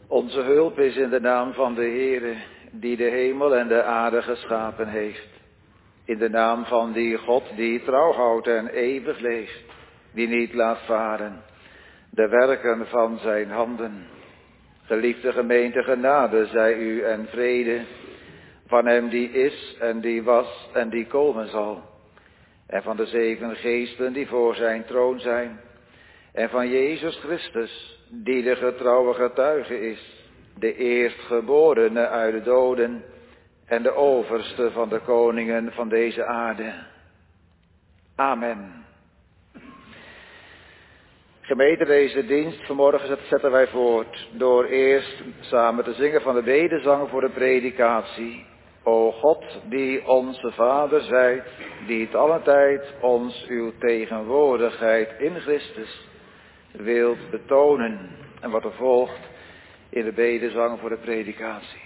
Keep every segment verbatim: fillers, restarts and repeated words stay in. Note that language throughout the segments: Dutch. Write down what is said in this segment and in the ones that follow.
Onze hulp is in de naam van de Heere, die de hemel en de aarde geschapen heeft. In de naam van die God die trouw houdt en eeuwig leeft, die niet laat varen de werken van zijn handen. Geliefde gemeente, genade zij u en vrede van hem die is en die was en die komen zal. En van de zeven geesten die voor zijn troon zijn. En van Jezus Christus, die de getrouwe getuige is, de eerstgeborene uit de doden en de overste van de koningen van deze aarde. Amen. Gemeente, deze dienst vanmorgen zetten wij voort door eerst samen te zingen van de wedezang voor de predikatie. O God, die onze Vader zijt, die het alle tijd ons uw tegenwoordigheid in Christus wilt betonen. En wat er volgt in de wedezang voor de predikatie.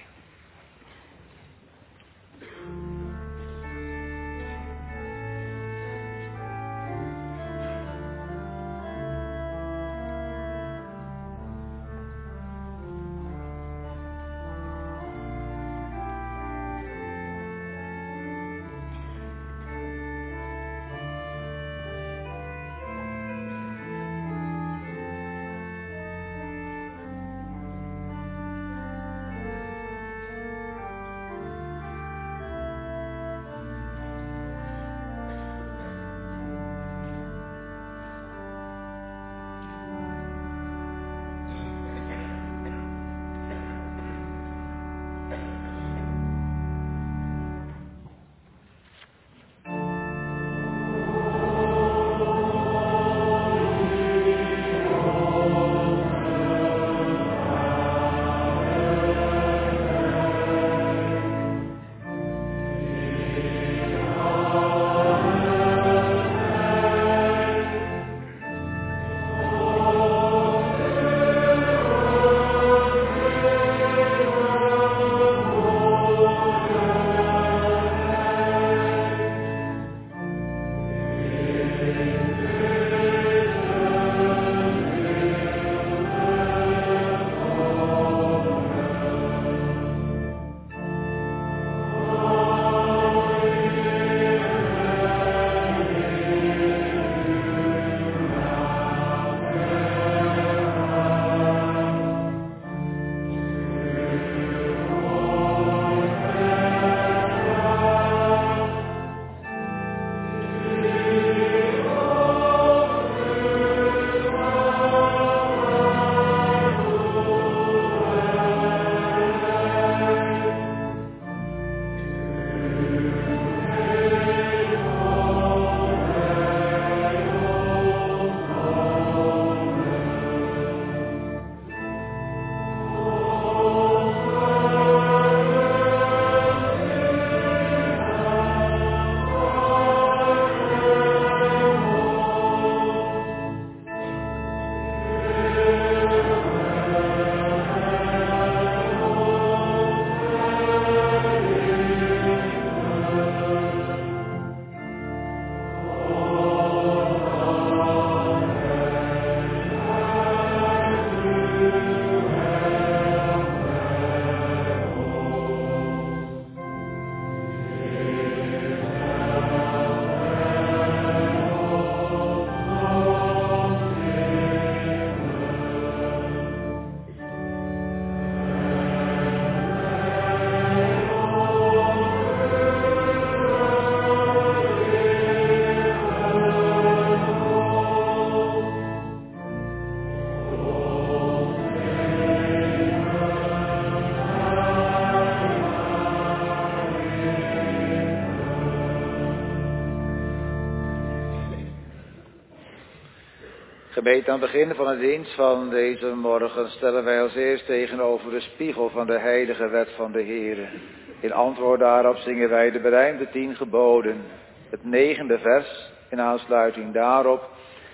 Gemeente, aan het begin van de dienst van deze morgen stellen wij als eerst tegenover de spiegel van de heilige wet van de Heere. In antwoord daarop zingen wij de berijmde tien geboden. Het negende vers, in aansluiting daarop,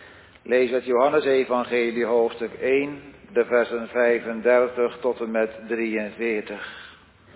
lees het Johannes-evangelie hoofdstuk één, de versen vijfendertig tot en met drieënveertig.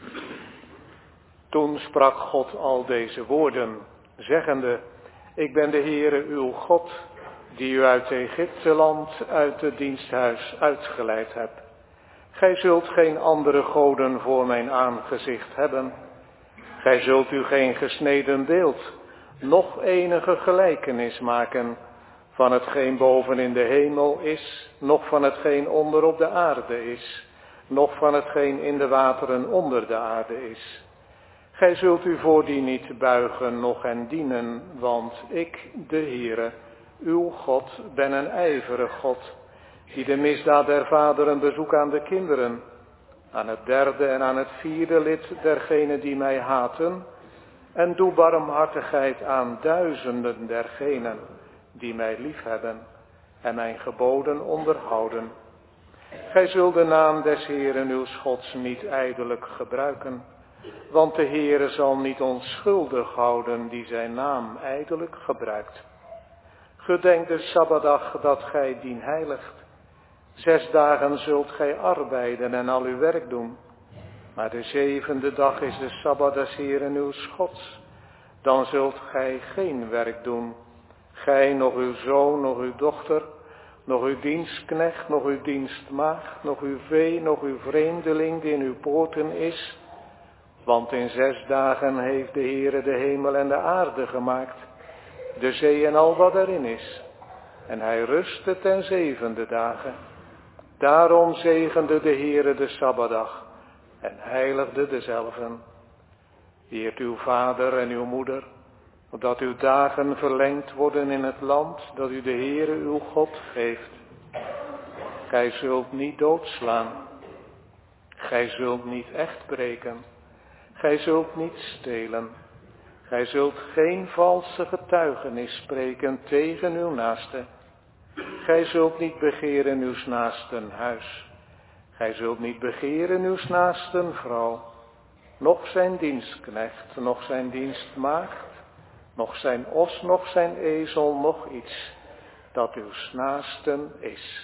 Toen sprak God al deze woorden, zeggende: Ik ben de Heere uw God, die u uit Egypteland, uit het diensthuis uitgeleid hebt. Gij zult geen andere goden voor mijn aangezicht hebben. Gij zult u geen gesneden beeld, noch enige gelijkenis maken van hetgeen boven in de hemel is, noch van hetgeen onder op de aarde is, noch van hetgeen in de wateren onder de aarde is. Gij zult u voor die niet buigen, noch hen dienen, want ik, de Heere, uw God, ben een ijverig God, die de misdaad der vaderen bezoekt aan de kinderen, aan het derde en aan het vierde lid dergenen die mij haten, en doe barmhartigheid aan duizenden dergenen die mij liefhebben en mijn geboden onderhouden. Gij zult de naam des Heeren uw Gods niet ijdelijk gebruiken, want de Heere zal niet onschuldig houden die zijn naam ijdelijk gebruikt. Gedenk de Sabbatdag dat gij dien heiligt. Zes dagen zult gij arbeiden en al uw werk doen. Maar de zevende dag is de Sabbat des Heeren uw Gods. Dan zult gij geen werk doen. Gij, nog uw zoon, nog uw dochter, nog uw dienstknecht, nog uw dienstmaagd, nog uw vee, nog uw vreemdeling die in uw poorten is. Want in zes dagen heeft de Heere de hemel en de aarde gemaakt, de zee en al wat erin is. En hij rustte ten zevende dagen. Daarom zegende de Heere de Sabbatdag en heiligde dezelven. Eert uw vader en uw moeder, opdat uw dagen verlengd worden in het land dat u de Heere uw God geeft. Gij zult niet doodslaan. Gij zult niet echt breken. Gij zult niet stelen. Gij zult geen valse getuigenis spreken tegen uw naaste. Gij zult niet begeren uw naasten huis. Gij zult niet begeren uw naasten vrouw, noch zijn dienstknecht, noch zijn dienstmaagd, noch zijn os, noch zijn ezel, noch iets dat uw naasten is.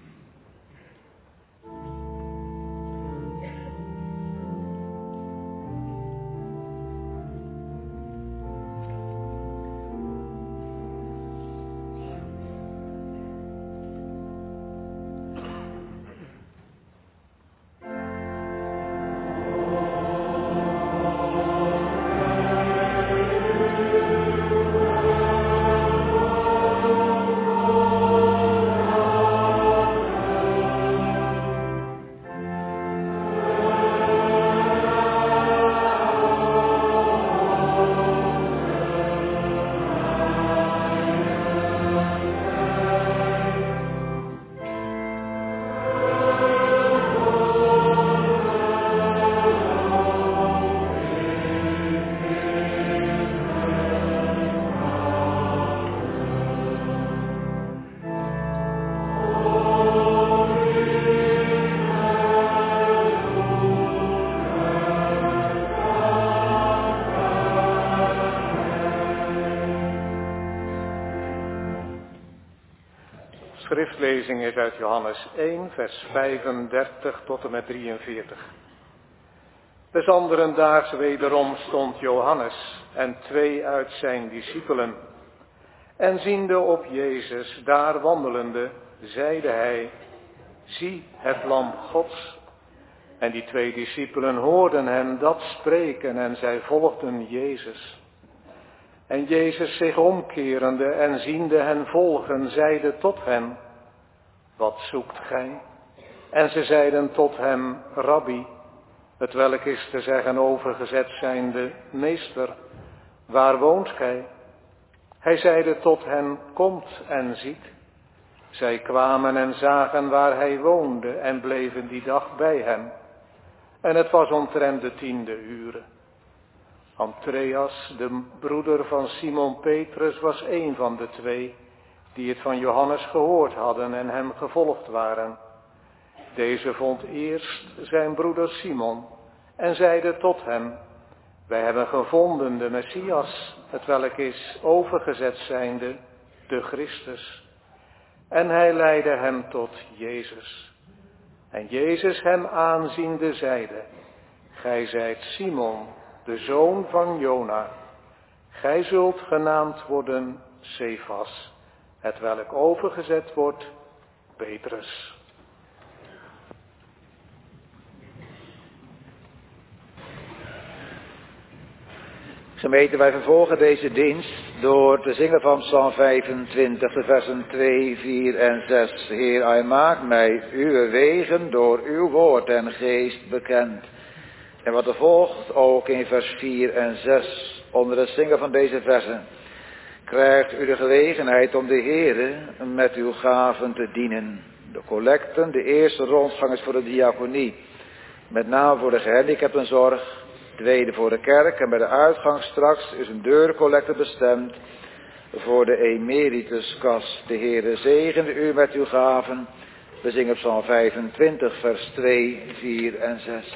Schriftlezing is uit Johannes één, vers vijfendertig tot en met drieënveertig. Des anderen daags wederom stond Johannes en twee uit zijn discipelen. En ziende op Jezus daar wandelende, zeide hij, zie het lam Gods. En die twee discipelen hoorden hem dat spreken en zij volgden Jezus. En Jezus zich omkerende en ziende hen volgen, zeide tot hen, wat zoekt gij? En ze zeiden tot hem, Rabbi, het welk is te zeggen overgezet zijnde, meester, waar woont gij? Hij zeide tot hen, komt en ziet. Zij kwamen en zagen waar hij woonde en bleven die dag bij hem. En het was omtrent de tiende uren. Andreas, de broeder van Simon Petrus, was een van de twee die het van Johannes gehoord hadden en hem gevolgd waren. Deze vond eerst zijn broeder Simon en zeide tot hem, wij hebben gevonden de Messias, het welk is overgezet zijnde, de Christus. En hij leidde hem tot Jezus. En Jezus hem aanziende zeide, gij zijt Simon, de zoon van Jona. Gij zult genaamd worden Cephas, het welk overgezet wordt Petrus. Gemeente, wij vervolgen deze dienst door te zingen van Psalm vijfentwintig, de versen twee, vier en zes. Heer, hij maakt mij uw wegen door uw woord en geest bekend. En wat er volgt, ook in vers vier en zes, onder het zingen van deze versen, krijgt u de gelegenheid om de Heere met uw gaven te dienen. De collecten, de eerste rondgang is voor de diaconie, met name voor de gehandicaptenzorg. Tweede voor de kerk en bij de uitgang straks is een deurcollecte bestemd voor de emerituskas. De Heere zegende u met uw gaven. We zingen Psalm vijfentwintig, vers twee, vier en zes.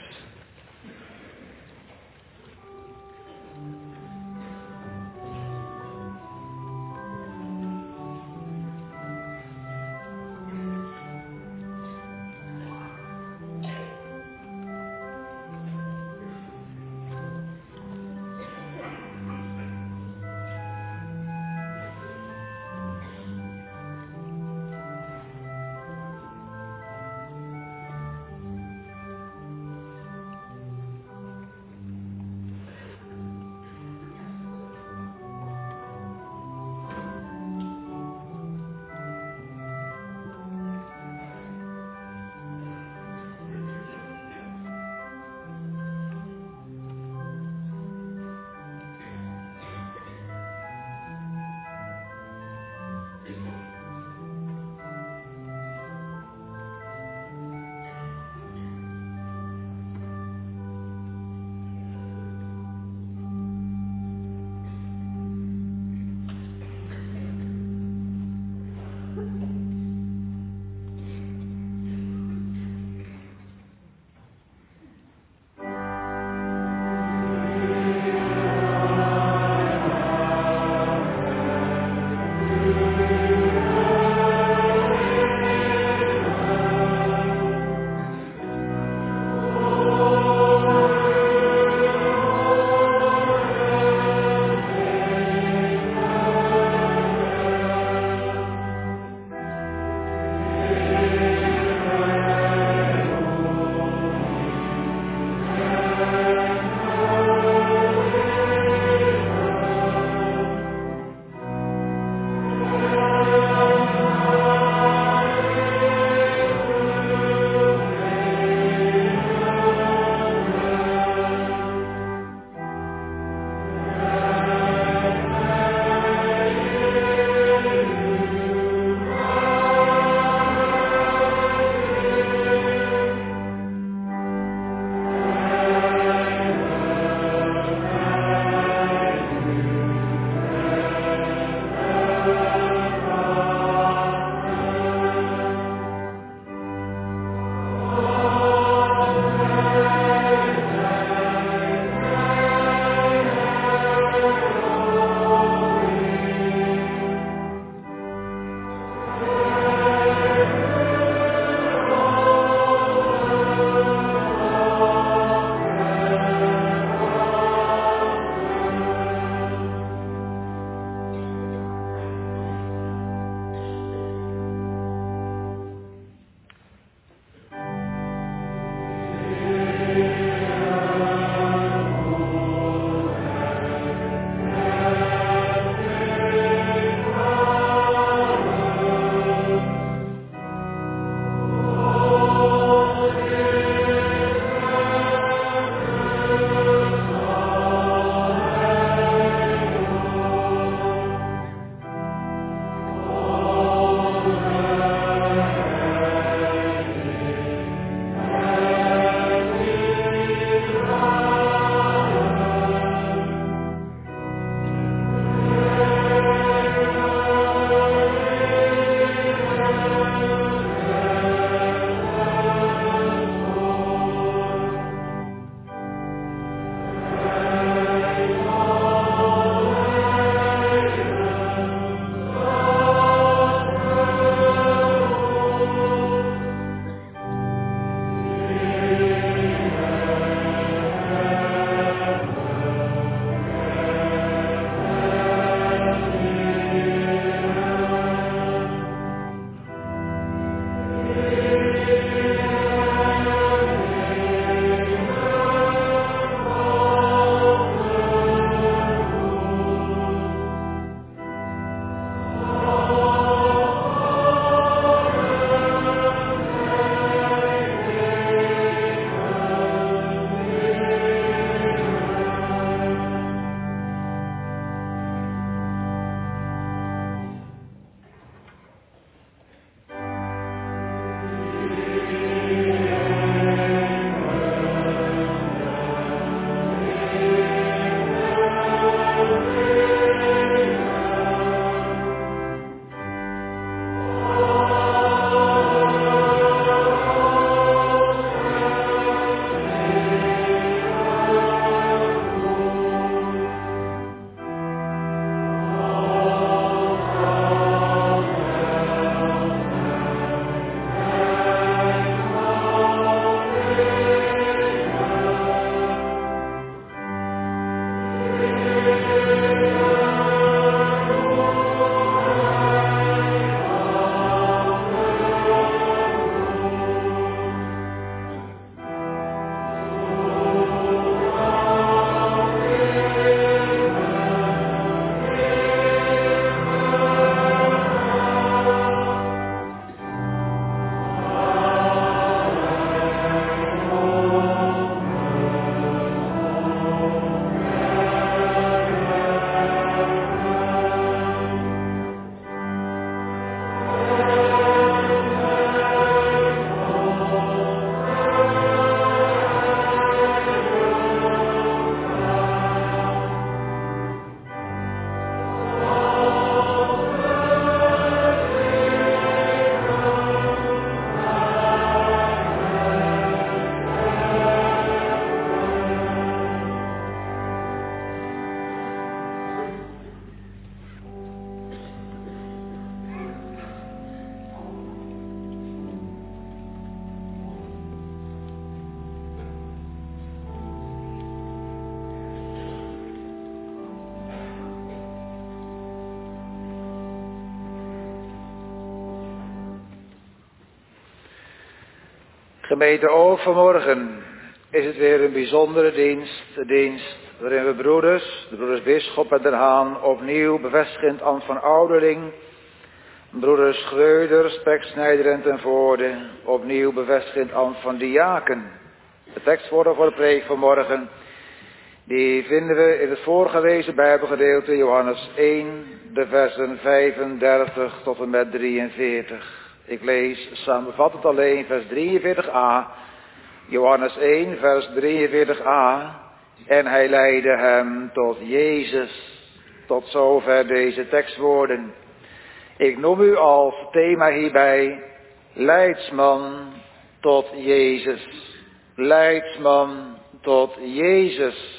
Gemeente, ook vanmorgen is het weer een bijzondere dienst, de dienst waarin we broeders, de broeders Bisschop en Den Haan, opnieuw bevestigen het ambt van ouderling, broeders Schreuder, Speksnijder en Ten Voorde, opnieuw bevestigen het ambt van diaken. De tekstwoorden voor de preek vanmorgen, die vinden we in het voorgelezen Bijbelgedeelte Johannes één, de versen vijfendertig tot en met drieënveertig. Ik lees samenvattend alleen vers drieënveertig a, Johannes één, vers drieënveertig a. En hij leidde hem tot Jezus. Tot zover deze tekstwoorden. Ik noem u als thema hierbij leidsman tot Jezus. Leidsman tot Jezus.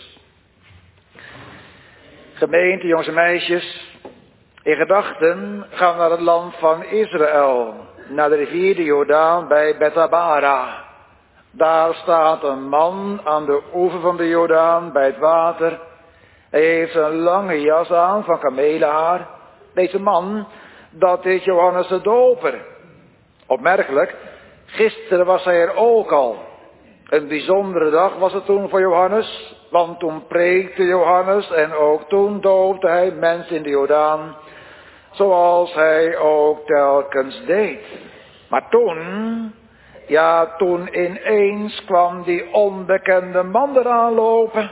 Gemeente, jongens en meisjes, in gedachten gaan we naar het land van Israël, naar de rivier de Jordaan bij Betabara. Daar staat een man aan de oever van de Jordaan bij het water. Hij heeft een lange jas aan van kamelenhaar. Deze man, dat is Johannes de Doper. Opmerkelijk, gisteren was hij er ook al. Een bijzondere dag was het toen voor Johannes, want toen preekte Johannes en ook toen doopte hij mensen in de Jordaan, zoals hij ook telkens deed. Maar toen, ja toen ineens kwam die onbekende man eraan lopen.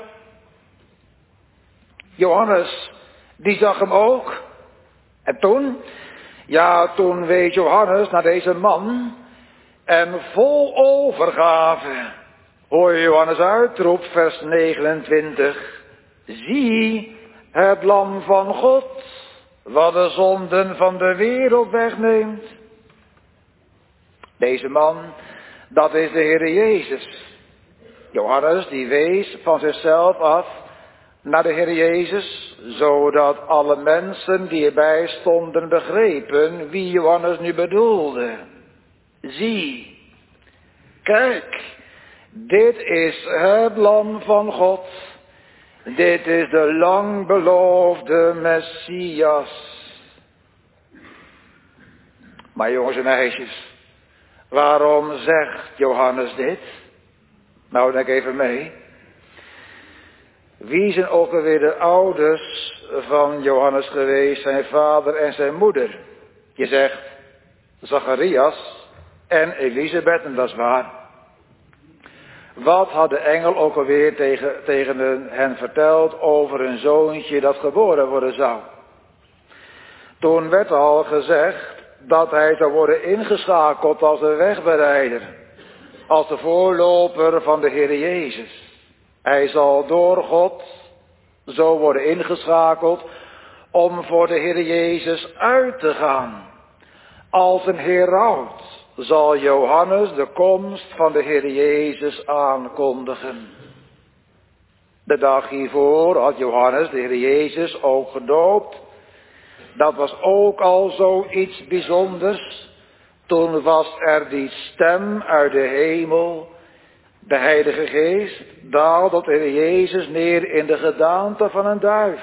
Johannes, die zag hem ook. En toen, ja toen wees Johannes naar deze man en vol overgave hoor je Johannes uitroept, vers negenentwintig. Zie het lam van God, wat de zonden van de wereld wegneemt. Deze man, dat is de Heere Jezus. Johannes die wees van zichzelf af naar de Heer Jezus, zodat alle mensen die erbij stonden begrepen wie Johannes nu bedoelde. Zie, kijk, dit is het lam van God. Dit is de lang beloofde Messias. Maar jongens en meisjes, waarom zegt Johannes dit? Nou, denk even mee. Wie zijn ook alweer de ouders van Johannes geweest, zijn vader en zijn moeder? Je zegt Zacharias en Elisabeth, en dat is waar. Wat had de engel ook alweer tegen, tegen hen verteld over een zoontje dat geboren worden zou? Toen werd al gezegd dat hij zou worden ingeschakeld als de wegbereider, als de voorloper van de Heer Jezus. Hij zal door God zo worden ingeschakeld om voor de Heer Jezus uit te gaan. Als een heraut zal Johannes de komst van de Heer Jezus aankondigen. De dag hiervoor had Johannes de Heer Jezus ook gedoopt. Dat was ook al zoiets bijzonders. Toen was er die stem uit de hemel. De Heilige Geest daalde op de Heer Jezus neer in de gedaante van een duif.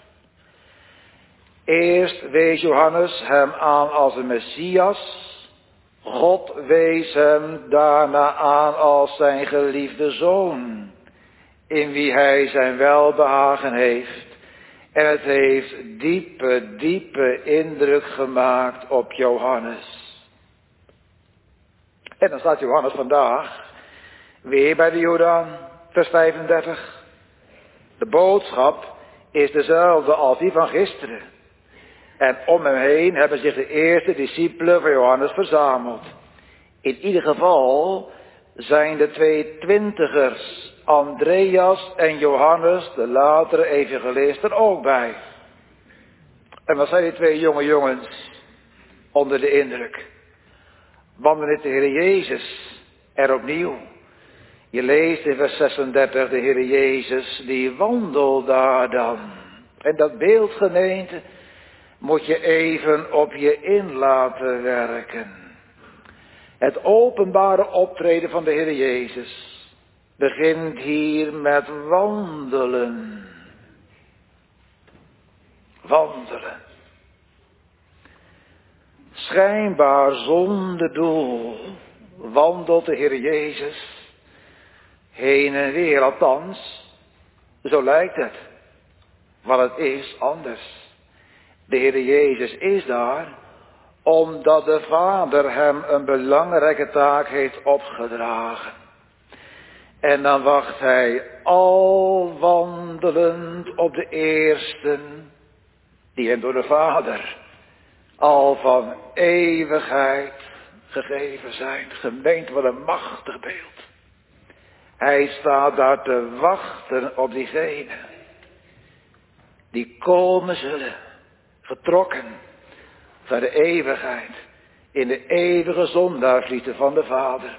Eerst wees Johannes hem aan als een Messias. God wees hem daarna aan als zijn geliefde zoon, in wie hij zijn welbehagen heeft. En het heeft diepe, diepe indruk gemaakt op Johannes. En dan staat Johannes vandaag weer bij de Jordaan, vers vijfendertig. De boodschap is dezelfde als die van gisteren. En om hem heen hebben zich de eerste discipelen van Johannes verzameld. In ieder geval zijn de twee twintigers, Andreas en Johannes, de latere evangelist, er ook bij. En wat zijn die twee jonge jongens onder de indruk? Wandelen de Heer Jezus er opnieuw. Je leest in vers zesendertig, de Heer Jezus die wandelt daar dan. En dat beeld, gemeente, moet je even op je in laten werken. Het openbare optreden van de Heer Jezus begint hier met wandelen. Wandelen. Schijnbaar zonder doel wandelt de Heer Jezus heen en weer, althans, zo lijkt het. Maar het is anders. De Heer Jezus is daar omdat de Vader hem een belangrijke taak heeft opgedragen. En dan wacht hij al wandelend op de eersten die hem door de Vader al van eeuwigheid gegeven zijn. Gemeente, wat een machtig beeld. Hij staat daar te wachten op diegenen die komen zullen, getrokken naar de eeuwigheid, in de eeuwige zondaarvlieten van de Vader.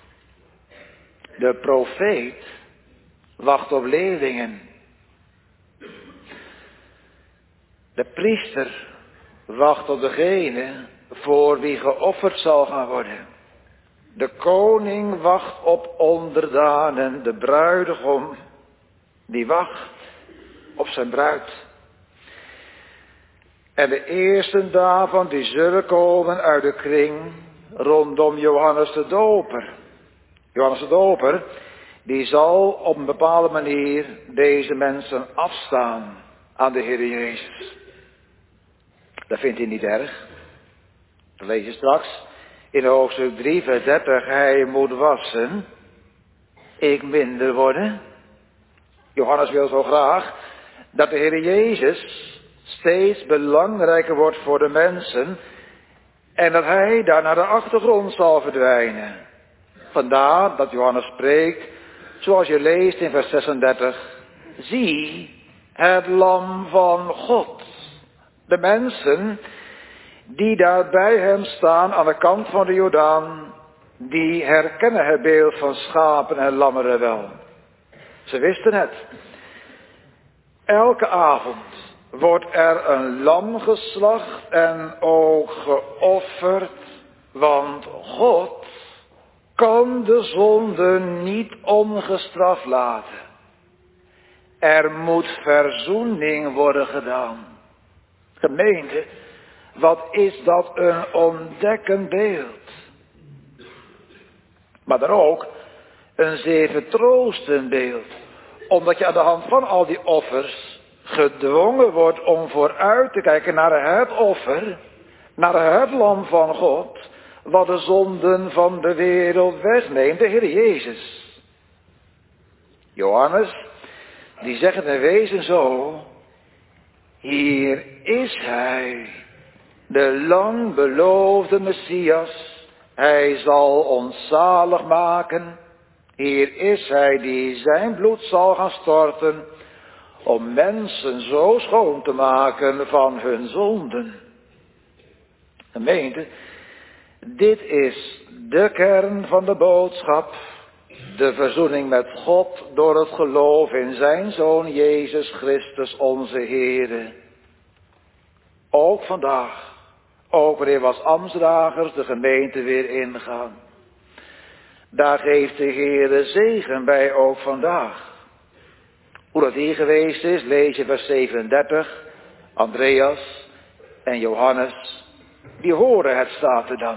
De profeet wacht op leerlingen. De priester wacht op degene voor wie geofferd zal gaan worden. De koning wacht op onderdanen, de bruidegom die wacht op zijn bruid. En de eersten daarvan die zullen komen uit de kring rondom Johannes de Doper. Johannes de Doper, die zal op een bepaalde manier deze mensen afstaan aan de Heer Jezus. Dat vindt hij niet erg. We lezen straks in hoofdstuk drie, vers dertig, hij moet wassen, ik minder worden. Johannes wil zo graag dat de Heer Jezus steeds belangrijker wordt voor de mensen en dat hij daar naar de achtergrond zal verdwijnen. Vandaar dat Johannes spreekt, zoals je leest in vers zesendertig, zie het lam van God. De mensen die daar bij hem staan aan de kant van de Jordaan, die herkennen het beeld van schapen en lammeren wel. Ze wisten het. Elke avond wordt er een lam geslacht en ook geofferd, want God kan de zonde niet ongestraft laten. Er moet verzoening worden gedaan. Gemeente, wat is dat een ontdekkend beeld. Maar dan ook een zeer vertroostend beeld. Omdat je aan de hand van al die offers gedwongen wordt om vooruit te kijken naar het offer, naar het lam van God, wat de zonden van de wereld wegneemt, de Heer Jezus. Johannes, die zegt het in wezen zo, hier is hij, de lang beloofde Messias, hij zal ons zalig maken. Hier is hij die zijn bloed zal gaan storten, om mensen zo schoon te maken van hun zonden. Gemeente, dit is de kern van de boodschap, de verzoening met God door het geloof in zijn Zoon Jezus Christus onze Heere. Ook vandaag, ook wanneer we als ambtsdragers de gemeente weer ingaan. Daar geeft de Heere zegen bij ook vandaag. Hoe dat hier geweest is, lees je vers zevenendertig. Andreas en Johannes, die horen het, staat er dan.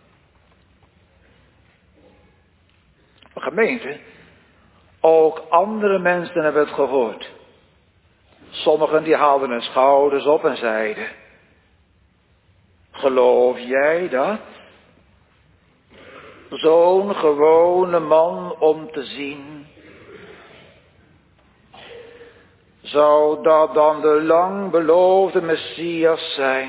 Gemeente, ook andere mensen hebben het gehoord. Sommigen die haalden hun schouders op en zeiden, geloof jij dat? Zo'n gewone man om te zien. Zou dat dan de lang beloofde Messias zijn?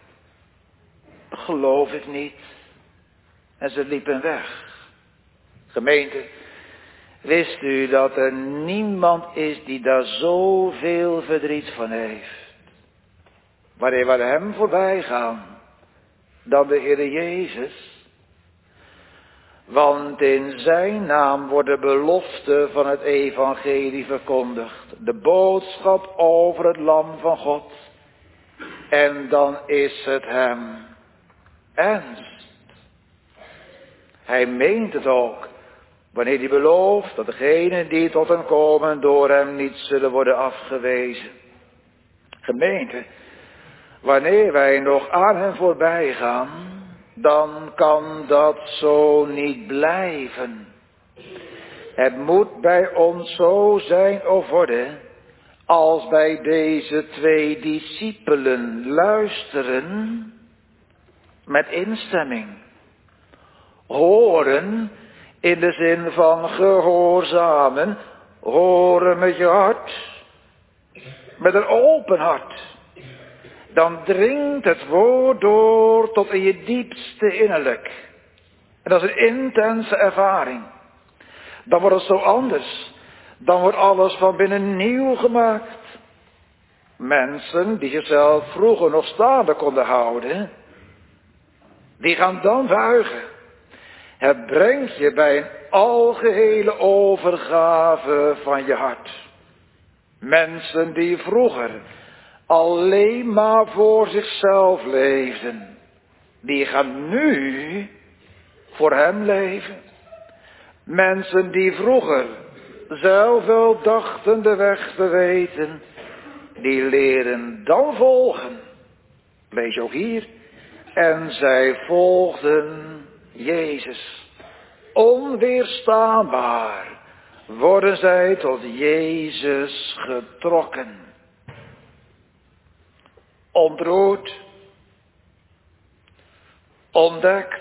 Geloof ik niet. En ze liepen weg. Gemeente, wist u dat er niemand is die daar zoveel verdriet van heeft? Wanneer we hem voorbij gaan, dan de Heer Jezus. Want in zijn naam wordt de belofte van het evangelie verkondigd. De boodschap over het lam van God. En dan is het hem ernst. Hij meent het ook. Wanneer hij belooft dat degenen die tot hem komen door hem niet zullen worden afgewezen. Gemeente, wanneer wij nog aan hem voorbij gaan, dan kan dat zo niet blijven. Het moet bij ons zo zijn of worden, als bij deze twee discipelen luisteren met instemming. Horen in de zin van gehoorzamen, horen met je hart, met een open hart. Dan dringt het woord door tot in je diepste innerlijk. En dat is een intense ervaring. Dan wordt het zo anders. Dan wordt alles van binnen nieuw gemaakt. Mensen die zichzelf vroeger nog staande konden houden, die gaan dan buigen. Het brengt je bij een algehele overgave van je hart. Mensen die vroeger alleen maar voor zichzelf leefden, die gaan nu voor hem leven. Mensen die vroeger zelf wel dachten de weg te weten, die leren dan volgen. Lees je ook hier. En zij volgden Jezus. Onweerstaanbaar worden zij tot Jezus getrokken. Ontroerd, ontdekt,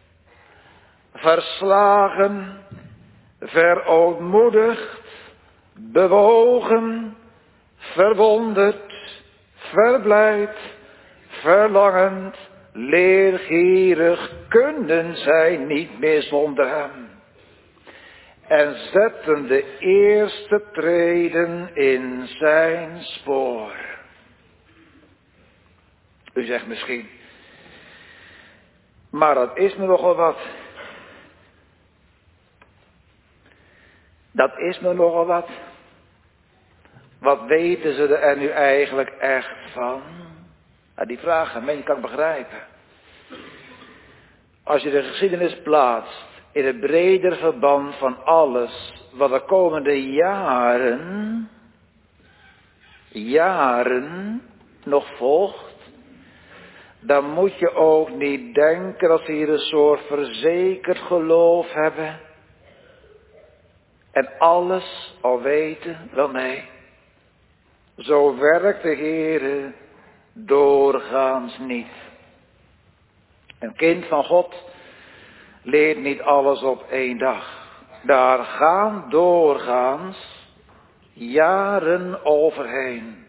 verslagen, verootmoedigd, bewogen, verwonderd, verblijd, verlangend, leergierig kunnen zij niet meer zonder hem. En zetten de eerste treden in zijn spoor. U zegt misschien, maar dat is me nogal wat. Dat is me nogal wat. Wat weten ze er nu eigenlijk echt van? Nou, die vragen, men, kan ik begrijpen. Als je de geschiedenis plaatst in het breder verband van alles wat de komende jaren, jaren nog volgt, dan moet je ook niet denken dat ze hier een soort verzekerd geloof hebben en alles al weten. Wel nee, zo werkt de Heere doorgaans niet. Een kind van God leert niet alles op één dag. Daar gaan doorgaans jaren overheen.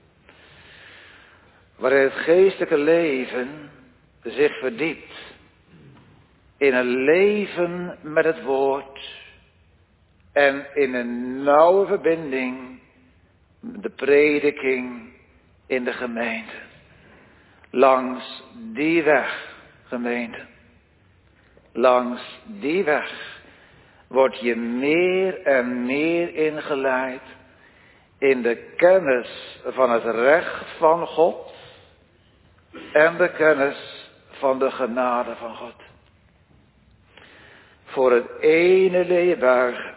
Waarin het geestelijke leven zich verdiept in een leven met het woord en in een nauwe verbinding met de prediking in de gemeente. Langs die weg, gemeente, langs die weg word je meer en meer ingeleid in de kennis van het recht van God en de kennis van de genade van God. Voor het ene leer je buigen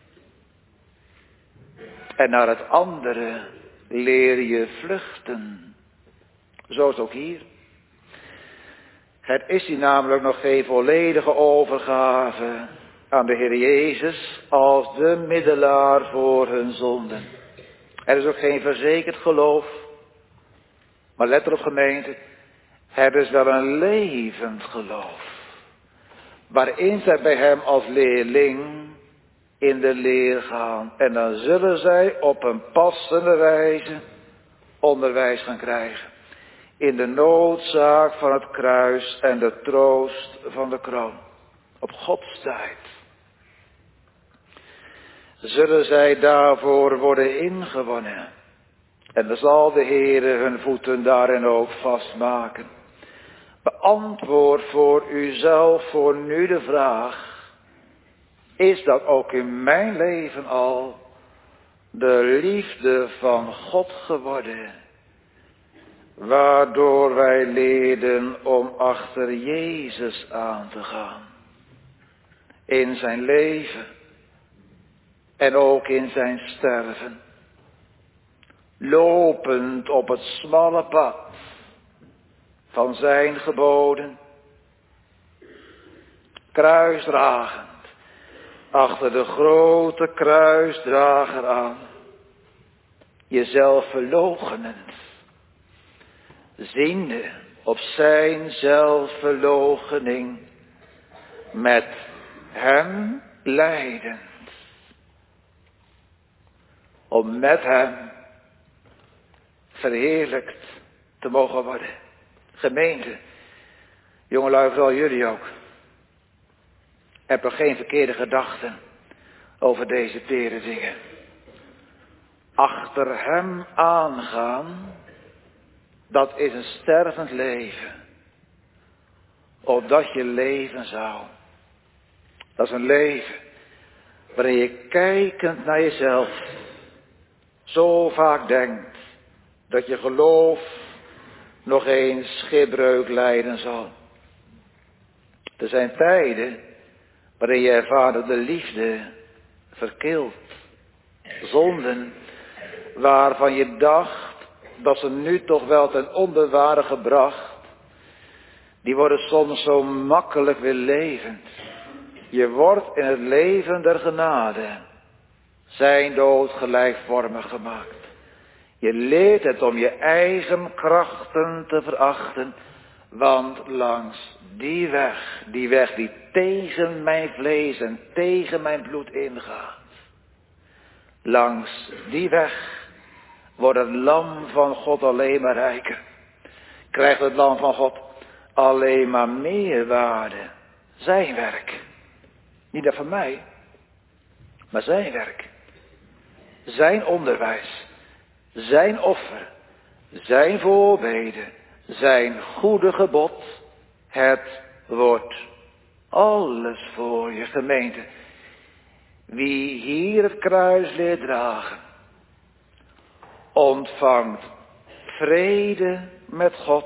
en naar het andere leer je vluchten. Zo is het ook hier. Het is hier namelijk nog geen volledige overgave aan de Heer Jezus als de middelaar voor hun zonden. Er is ook geen verzekerd geloof. Maar let erop, gemeente, het is wel een levend geloof. Waarin zij bij hem als leerling in de leer gaan. En dan zullen zij op een passende wijze onderwijs gaan krijgen. In de noodzaak van het kruis en de troost van de kroon. Op Gods tijd. Zullen zij daarvoor worden ingewonnen. En dan zal de Heere hun voeten daarin ook vastmaken. Beantwoord voor uzelf voor nu de vraag. Is dat ook in mijn leven al de liefde van God geworden? Waardoor wij leerden om achter Jezus aan te gaan. In zijn leven. En ook in zijn sterven. Lopend op het smalle pad van zijn geboden kruisdragend, achter de grote kruisdrager aan, jezelf verloochenend, ziende op zijn zelfverloochening, met hem lijdend, om met hem verheerlijkt te mogen worden. Gemeente, jongelui, vooral jullie ook. Heb er geen verkeerde gedachten over deze tere dingen. Achter hem aangaan, dat is een stervend leven. Opdat je leven zou. Dat is een leven waarin je kijkend naar jezelf zo vaak denkt dat je geloof nog eens schipbreuk lijden zal. Er zijn tijden waarin je ervaart dat de liefde verkilt. Zonden waarvan je dacht dat ze nu toch wel ten onder waren gebracht, die worden soms zo makkelijk weer levend. Je wordt in het leven der genade zijn dood gelijkvormig gemaakt. Je leert het om je eigen krachten te verachten, want langs die weg, die weg die tegen mijn vlees en tegen mijn bloed ingaat, langs die weg wordt het lam van God alleen maar rijker. Krijgt het lam van God alleen maar meer waarde. Zijn werk. Niet dat van mij, maar zijn werk. Zijn onderwijs. Zijn offer. Zijn voorbeden. Zijn goede gebod. Het wordt alles voor je, gemeente. Wie hier het kruis leert dragen, ontvangt vrede met God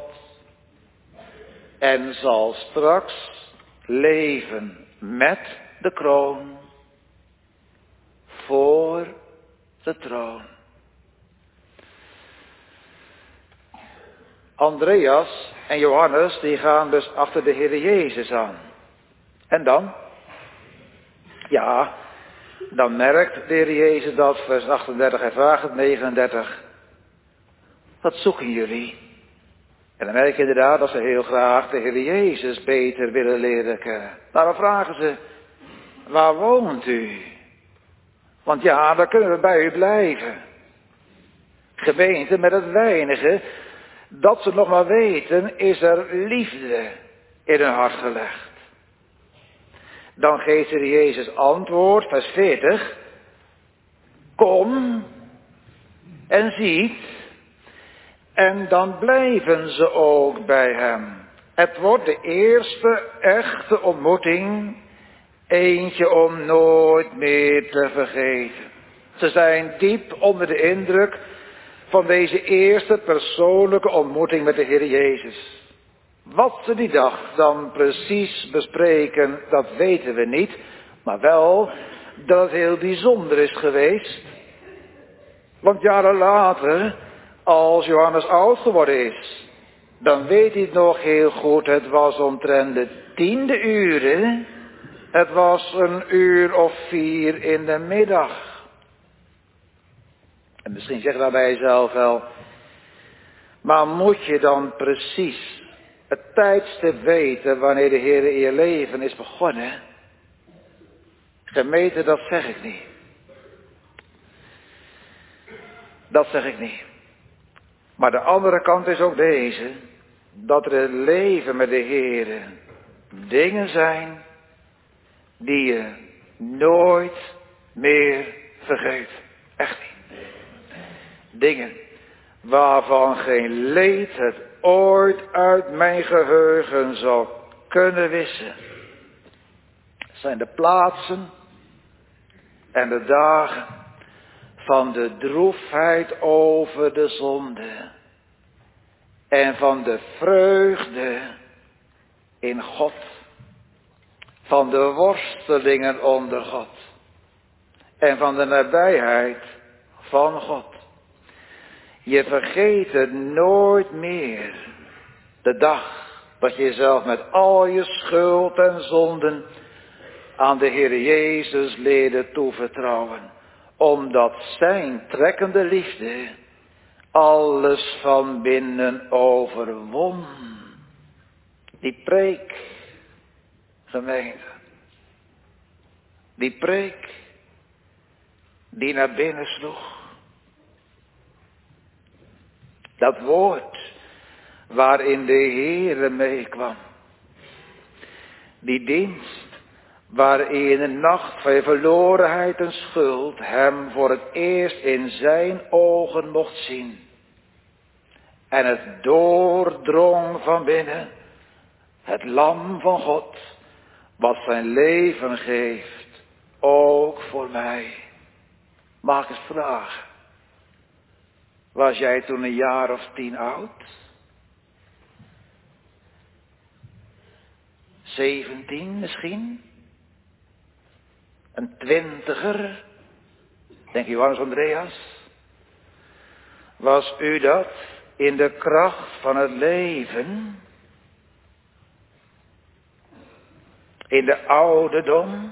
en zal straks leven met de kroon voor de troon. Andreas en Johannes, die gaan dus achter de Heer Jezus aan. En dan? Ja, dan merkt de Heer Jezus dat, vers achtendertig, hij vraagt het negenendertig. Wat zoeken jullie? En dan merk je inderdaad dat ze heel graag de Heer Jezus beter willen leren kennen. Daarom vragen ze, waar woont u? Want ja, dan kunnen we bij u blijven. Gemeente, met het weinige dat ze nog maar weten, is er liefde in hun hart gelegd. Dan geeft de Jezus antwoord, vers veertig. Kom en ziet. En dan blijven ze ook bij hem. Het wordt de eerste echte ontmoeting. Eentje om nooit meer te vergeten. Ze zijn diep onder de indruk van deze eerste persoonlijke ontmoeting met de Heer Jezus. Wat ze die dag dan precies bespreken, dat weten we niet. Maar wel dat het heel bijzonder is geweest. Want jaren later, als Johannes oud geworden is, dan weet hij het nog heel goed. Het was omtrent de tiende uren. Het was een uur of vier in de middag. En misschien zeg je dat bij jezelf wel. Maar moet je dan precies het tijdstip weten wanneer de Heer in je leven is begonnen? Gemeente, dat zeg ik niet. Dat zeg ik niet. Maar de andere kant is ook deze. Dat er in het leven met de Heer dingen zijn die je nooit meer vergeet. Echt niet. Dingen waarvan geen leed het ooit uit mijn geheugen zal kunnen wissen. Zijn de plaatsen en de dagen van de droefheid over de zonde en van de vreugde in God, van de worstelingen onder God en van de nabijheid van God. Je vergeet het nooit meer, de dag Dat je jezelf met al je schuld en zonden aan de Heer Jezus leerde toevertrouwen. Omdat zijn trekkende liefde alles van binnen overwon. Die preek, gemeente. Die preek die naar binnen sloeg. Dat woord waarin de Heere meekwam. Die dienst waarin een nacht van je verlorenheid en schuld hem voor het eerst in zijn ogen mocht zien. En het doordrong van binnen, het lam van God, wat zijn leven geeft, ook voor mij. Mag ik eens vragen, was jij toen een jaar of tien oud? Zeventien misschien? Een twintiger? Denk je Johannes Andreas? Was u dat in de kracht van het leven? In de ouderdom?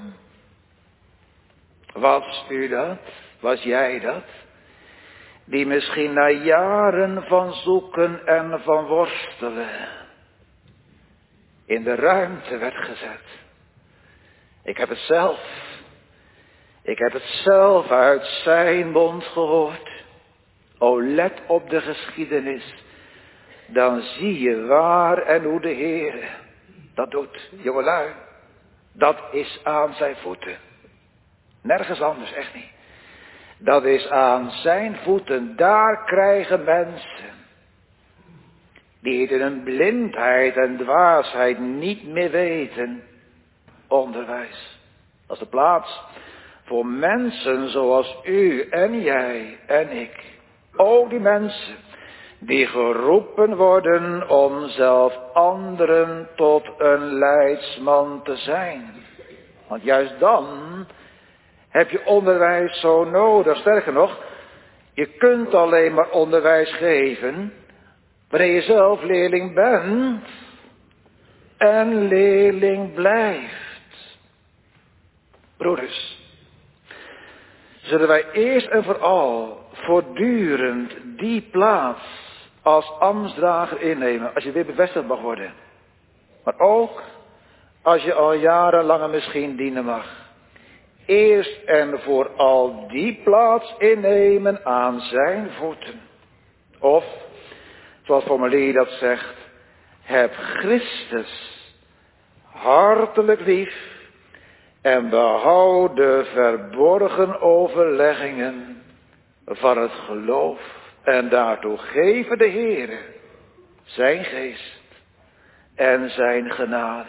Was u dat? Was jij dat? Die misschien na jaren van zoeken en van worstelen in de ruimte werd gezet. Ik heb het zelf. Ik heb het zelf uit zijn mond gehoord. O, let op de geschiedenis. Dan zie je waar en hoe de Heer dat doet. Jongelui, dat is aan zijn voeten. Nergens anders, echt niet. Dat is aan zijn voeten. Daar krijgen mensen die in hun blindheid en dwaasheid niet meer weten onderwijs. Dat is de plaats voor mensen zoals u en jij en ik. Ook die mensen die geroepen worden om zelf anderen tot een leidsman te zijn. Want juist dan heb je onderwijs zo nodig. Sterker nog, je kunt alleen maar onderwijs geven wanneer je zelf leerling bent en leerling blijft. Broeders, zullen wij eerst en vooral voortdurend die plaats als ambtsdrager innemen, als je weer bevestigd mag worden. Maar ook als je al jarenlang misschien dienen mag. Eerst en vooral die plaats innemen aan zijn voeten. Of, zoals formulier dat zegt, heb Christus hartelijk lief en behoud de verborgen overleggingen van het geloof. En daartoe geven de Heere zijn geest en zijn genade.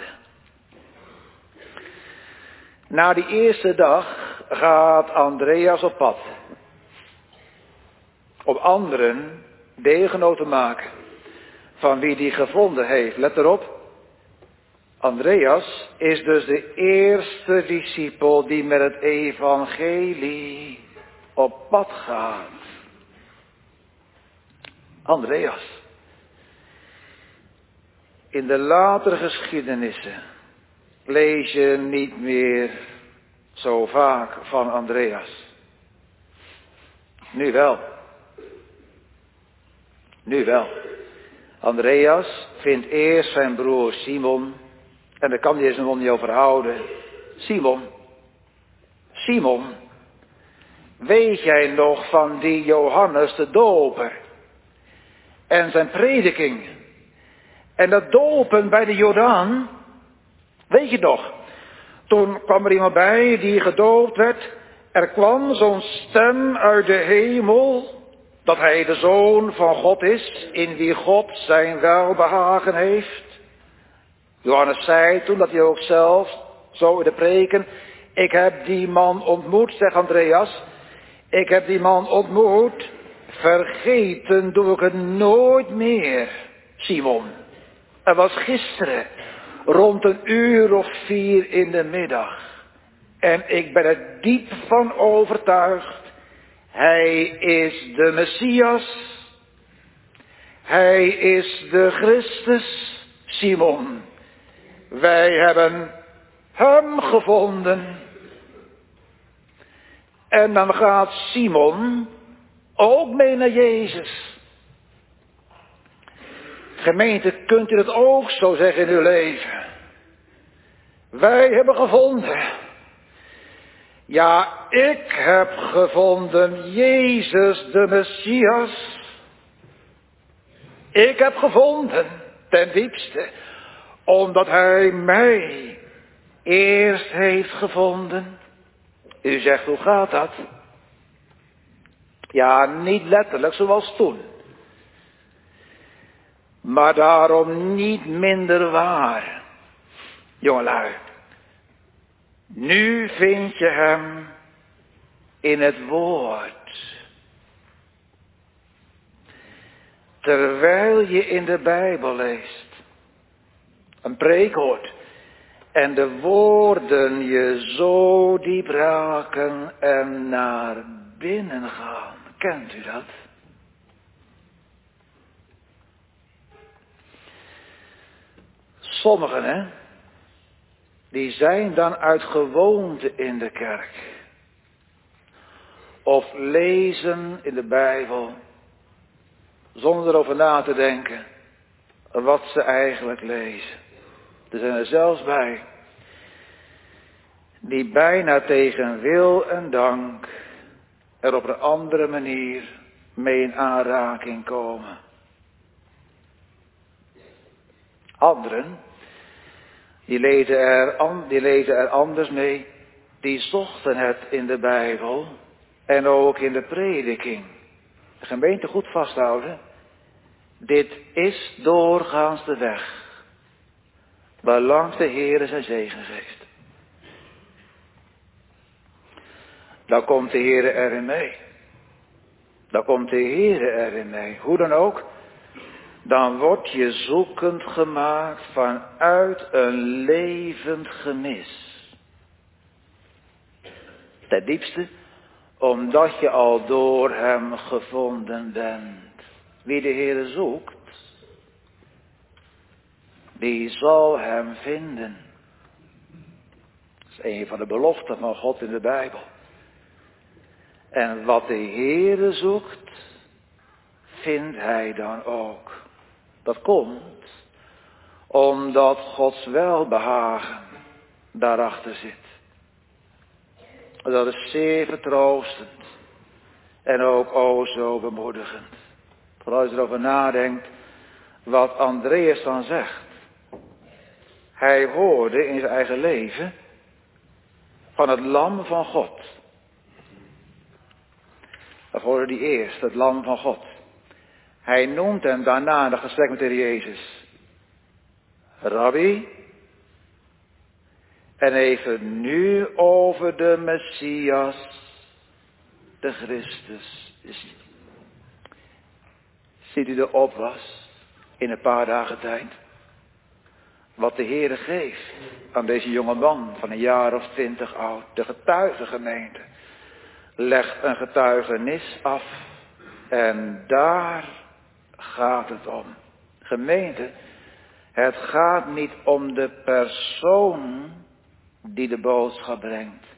Na die eerste dag gaat Andreas op pad. Om anderen deelgenoot te maken van wie die gevonden heeft. Let erop. Andreas is dus de eerste discipel die met het evangelie op pad gaat. Andreas. In de latere geschiedenissen lees je niet meer zo vaak van Andreas. Nu wel. Nu wel. Andreas vindt eerst zijn broer Simon. En daar kan hij zijn mond niet over houden. Simon. Simon. Weet jij nog van die Johannes de Doper? En zijn prediking. En dat dopen bij de Jordaan. Weet je nog? Toen kwam er iemand bij die gedoopt werd. Er kwam zo'n stem uit de hemel. Dat hij de Zoon van God is. In wie God zijn welbehagen heeft. Johannes zei toen dat hij ook zelf zo in de preken. Ik heb die man ontmoet, zegt Andreas. Ik heb die man ontmoet. Vergeten doe ik het nooit meer, Simon. Het was gisteren, rond een uur of vier in de middag. En ik ben er diep van overtuigd. Hij is de Messias. Hij is de Christus. Simon, wij hebben hem gevonden. En dan gaat Simon ook mee naar Jezus. Gemeente, kunt u het ook zo zeggen in uw leven? Wij hebben gevonden. Ja, ik heb gevonden Jezus de Messias. Ik heb gevonden, ten diepste, omdat hij mij eerst heeft gevonden. U zegt, hoe gaat dat? Ja, niet letterlijk zoals toen. Maar daarom niet minder waar. Jongelui, nu vind je hem in het woord. Terwijl je in de Bijbel leest, een preek hoort en de woorden je zo diep raken en naar binnen gaan. Kent u dat? Sommigen, hè, die zijn dan uit gewoonte in de kerk. Of lezen in de Bijbel, zonder erover na te denken wat ze eigenlijk lezen. Er zijn er zelfs bij, die bijna tegen wil en dank er op een andere manier mee in aanraking komen. Anderen, die lezen er, die lezen er anders mee, die zochten het in de Bijbel en ook in de prediking. De gemeente goed vasthouden, dit is doorgaans de weg waarlangs de Heere zijn zegen geeft. Dan komt de Heere erin mee. Dan komt de Heere erin mee. Hoe dan ook, dan word je zoekend gemaakt vanuit een levend gemis. Ten diepste, omdat je al door hem gevonden bent. Wie de Heere zoekt, die zal hem vinden. Dat is een van de beloften van God in de Bijbel. En wat de Heere zoekt, vindt hij dan ook. Dat komt omdat Gods welbehagen daarachter zit. Dat is zeer vertroostend en ook o zo bemoedigend. Vooral als je erover nadenkt wat Andreas dan zegt. Hij hoorde in zijn eigen leven van het lam van God. Dat hoorde hij eerst, het lam van God. Hij noemt hem daarna in het gesprek met de Heer Jezus Rabbi. En even nu over de Messias, de Christus. Ziet u de opwas in een paar dagen tijd? Wat de Heere geeft aan deze jonge man van een jaar of twintig oud. De getuigengemeente legt een getuigenis af. En daar gaat het om. Gemeente, het gaat niet om de persoon die de boodschap brengt.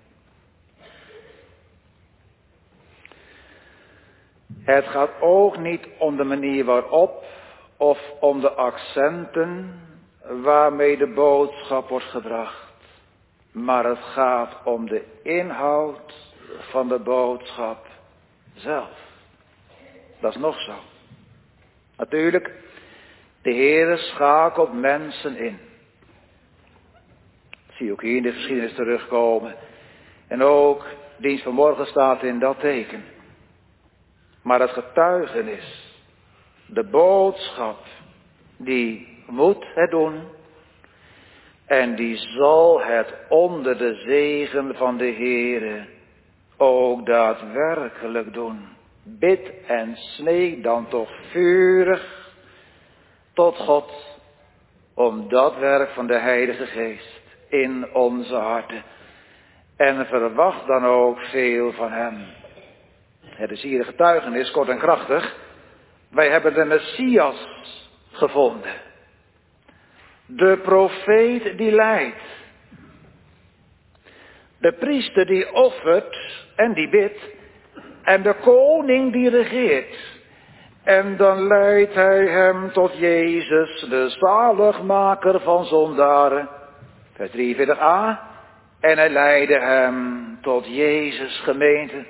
Het gaat ook niet om de manier waarop of om de accenten waarmee de boodschap wordt gebracht. Maar het gaat om de inhoud van de boodschap zelf. Dat is nog zo. Natuurlijk, de Heere schakelt mensen in. Dat zie je ook hier in de geschiedenis terugkomen. En ook dienst van morgen staat in dat teken. Maar het getuigenis, de boodschap, die moet het doen. En die zal het onder de zegen van de Heere ook daadwerkelijk doen. Bid en smeek dan toch vurig tot God om dat werk van de Heilige Geest in onze harten. En verwacht dan ook veel van hem. Het is hier de getuigenis, kort en krachtig. Wij hebben de Messias gevonden. De profeet die leidt. De priester die offert en die bidt. En de koning die regeert. En dan leidt hij hem tot Jezus, de zaligmaker van zondaren. Vers drieënveertig a. En hij leidde hem tot Jezus gemeente.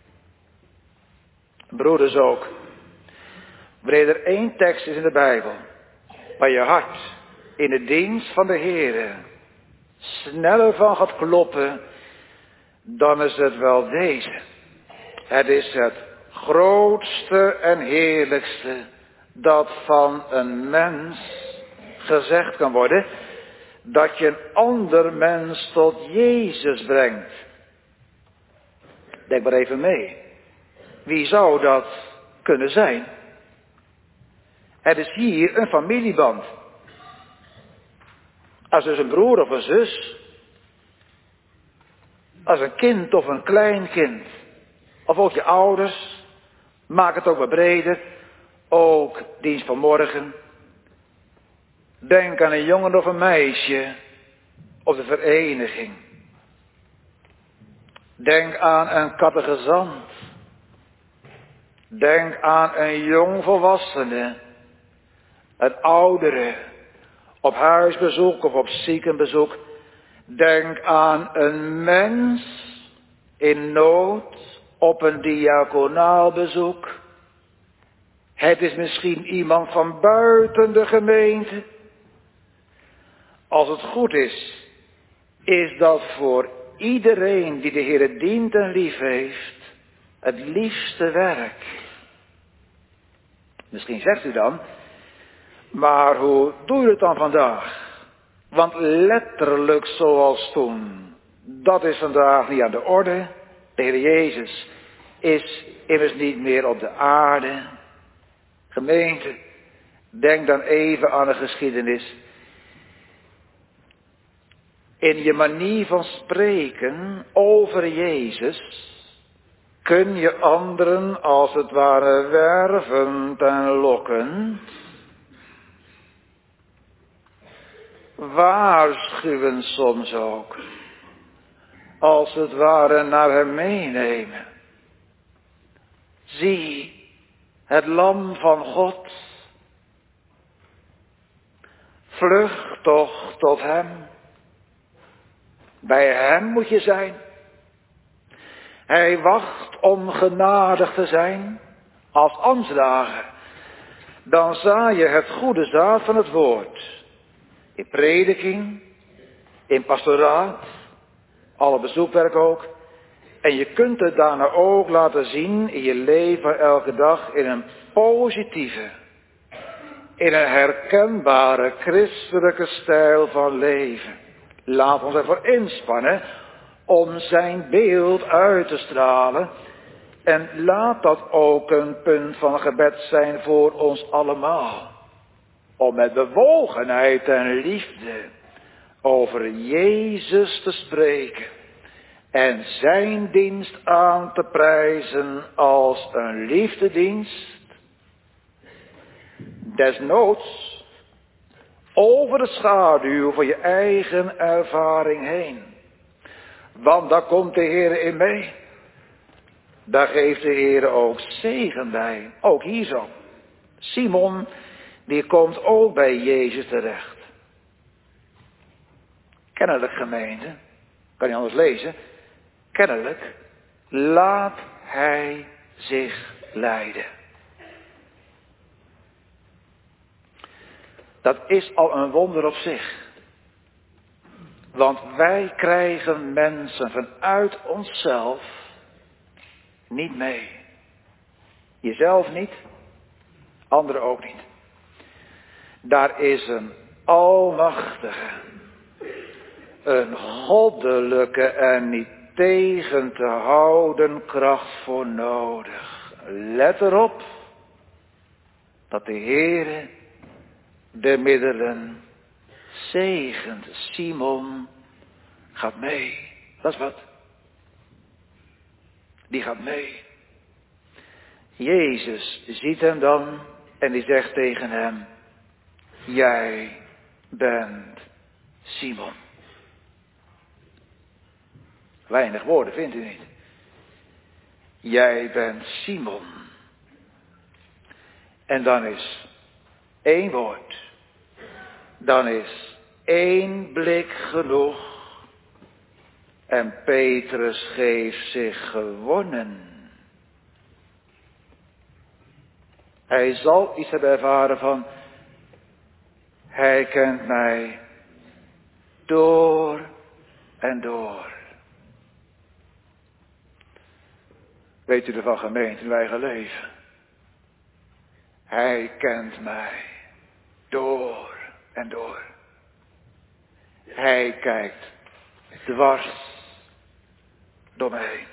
Broeders ook. Wanneer er één tekst is in de Bijbel. Waar je hart in de dienst van de Heere sneller van gaat kloppen. Dan is het wel deze. Het is het grootste en heerlijkste dat van een mens gezegd kan worden. Dat je een ander mens tot Jezus brengt. Denk maar even mee. Wie zou dat kunnen zijn? Het is hier een familieband. Als dus een broer of een zus. Als een kind of een kleinkind. Of ook je ouders. Maak het ook wat breder. Ook dienst van morgen. Denk aan een jongen of een meisje. Of de vereniging. Denk aan een catechizant. Denk aan een jongvolwassene. Een oudere. Op huisbezoek of op ziekenbezoek. Denk aan een mens in nood op een diaconaal bezoek. Het is misschien iemand van buiten de gemeente. Als het goed is, is dat voor iedereen die de Heere dient en lief heeft, het liefste werk. Misschien zegt u dan, maar hoe doe je het dan vandaag? Want letterlijk zoals toen, dat is vandaag niet aan de orde. De Heer Jezus is immers niet meer op de aarde. Gemeente, denk dan even aan de geschiedenis. In je manier van spreken over Jezus kun je anderen als het ware wervend en lokken. Waarschuwen soms ook. Als het ware naar hem meenemen. Zie, het lam van God. Vlucht toch tot hem. Bij hem moet je zijn. Hij wacht om genadig te zijn. Als ambtsdagen. Dan zaai je het goede zaad van het woord. In prediking. In pastoraat. Alle bezoekwerk ook. En je kunt het daarna ook laten zien in je leven elke dag in een positieve. In een herkenbare christelijke stijl van leven. Laat ons ervoor inspannen om zijn beeld uit te stralen. En laat dat ook een punt van gebed zijn voor ons allemaal. Om met bewogenheid en liefde over Jezus te spreken. En zijn dienst aan te prijzen als een liefdedienst. Desnoods over de schaduw van je eigen ervaring heen. Want daar komt de Heer in mee. Daar geeft de Heer ook zegen bij. Ook hier zo. Simon, die komt ook bij Jezus terecht. Kennelijk gemeente, kan je anders lezen. Kennelijk laat hij zich leiden. Dat is al een wonder op zich. Want wij krijgen mensen vanuit onszelf niet mee. Jezelf niet, anderen ook niet. Daar is een almachtige, een goddelijke en niet tegen te houden kracht voor nodig. Let erop dat de Heere de middelen zegent. Simon gaat mee. Dat is wat. Die gaat mee. Jezus ziet hem dan en die zegt tegen hem: jij bent Simon. Weinig woorden, vindt u niet? Jij bent Simon. En dan is één woord. Dan is één blik genoeg. En Petrus geeft zich gewonnen. Hij zal iets hebben ervaren van, hij kent mij door en door. Weet u ervan, gemeente, in uw eigen leven? Hij kent mij door en door. Hij kijkt dwars door mij heen.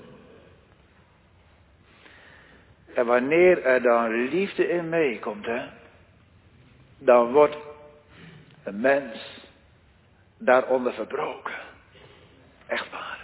En wanneer er dan liefde in meekomt, hè, dan wordt een mens daaronder verbroken. Echt waar.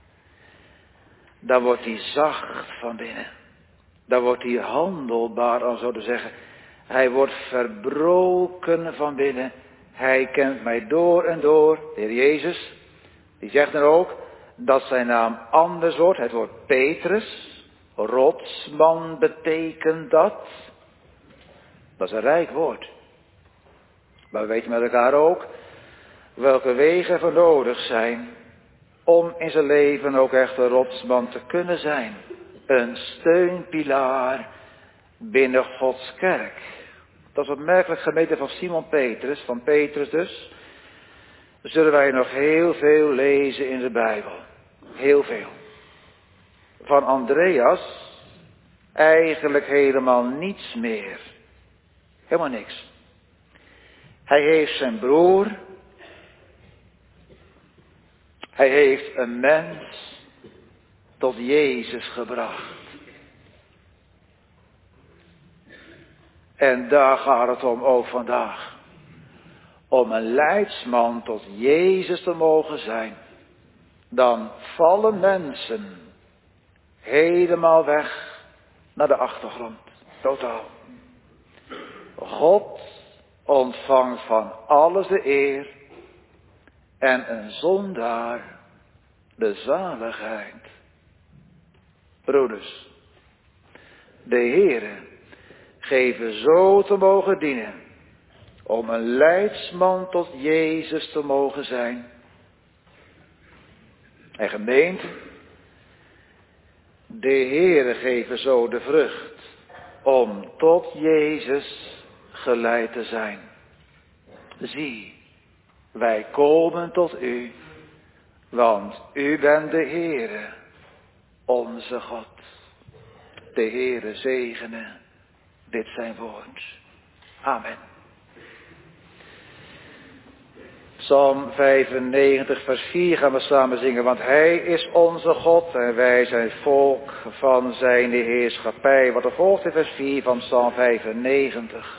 Dan wordt hij zacht van binnen. Dan wordt hij handelbaar, om zo te zeggen. Hij wordt verbroken van binnen. Hij kent mij door en door. De Heer Jezus, die zegt dan ook dat zijn naam anders wordt. Het woord Petrus, rotsman betekent dat. Dat is een rijk woord. Maar we weten met elkaar ook welke wegen er nodig zijn om in zijn leven ook echt een rotsman te kunnen zijn. Een steunpilaar binnen Gods kerk. Dat is opmerkelijk gemeten van Simon Petrus, van Petrus dus. Zullen wij nog heel veel lezen in de Bijbel. Heel veel. Van Andreas eigenlijk helemaal niets meer. Helemaal niks. Hij heeft zijn broer. Hij heeft een mens tot Jezus gebracht. En daar gaat het om ook vandaag. Om een leidsman tot Jezus te mogen zijn. Dan vallen mensen helemaal weg naar de achtergrond. Totaal. God ontvangt van alles de eer. En een zondaar de zaligheid. Broeders, de Heere geven zo te mogen dienen. Om een leidsman tot Jezus te mogen zijn. En gemeente, de Heere geven zo de vrucht. Om tot Jezus geleid te zijn. Zie, wij komen tot u. Want u bent de Heere, onze God. De Heere zegene dit zijn woord. Amen. Psalm vijfennegentig vers vier gaan we samen zingen. Want hij is onze God en wij zijn het volk van zijn heerschappij. Wat er volgt in vers vier van Psalm vijfennegentig.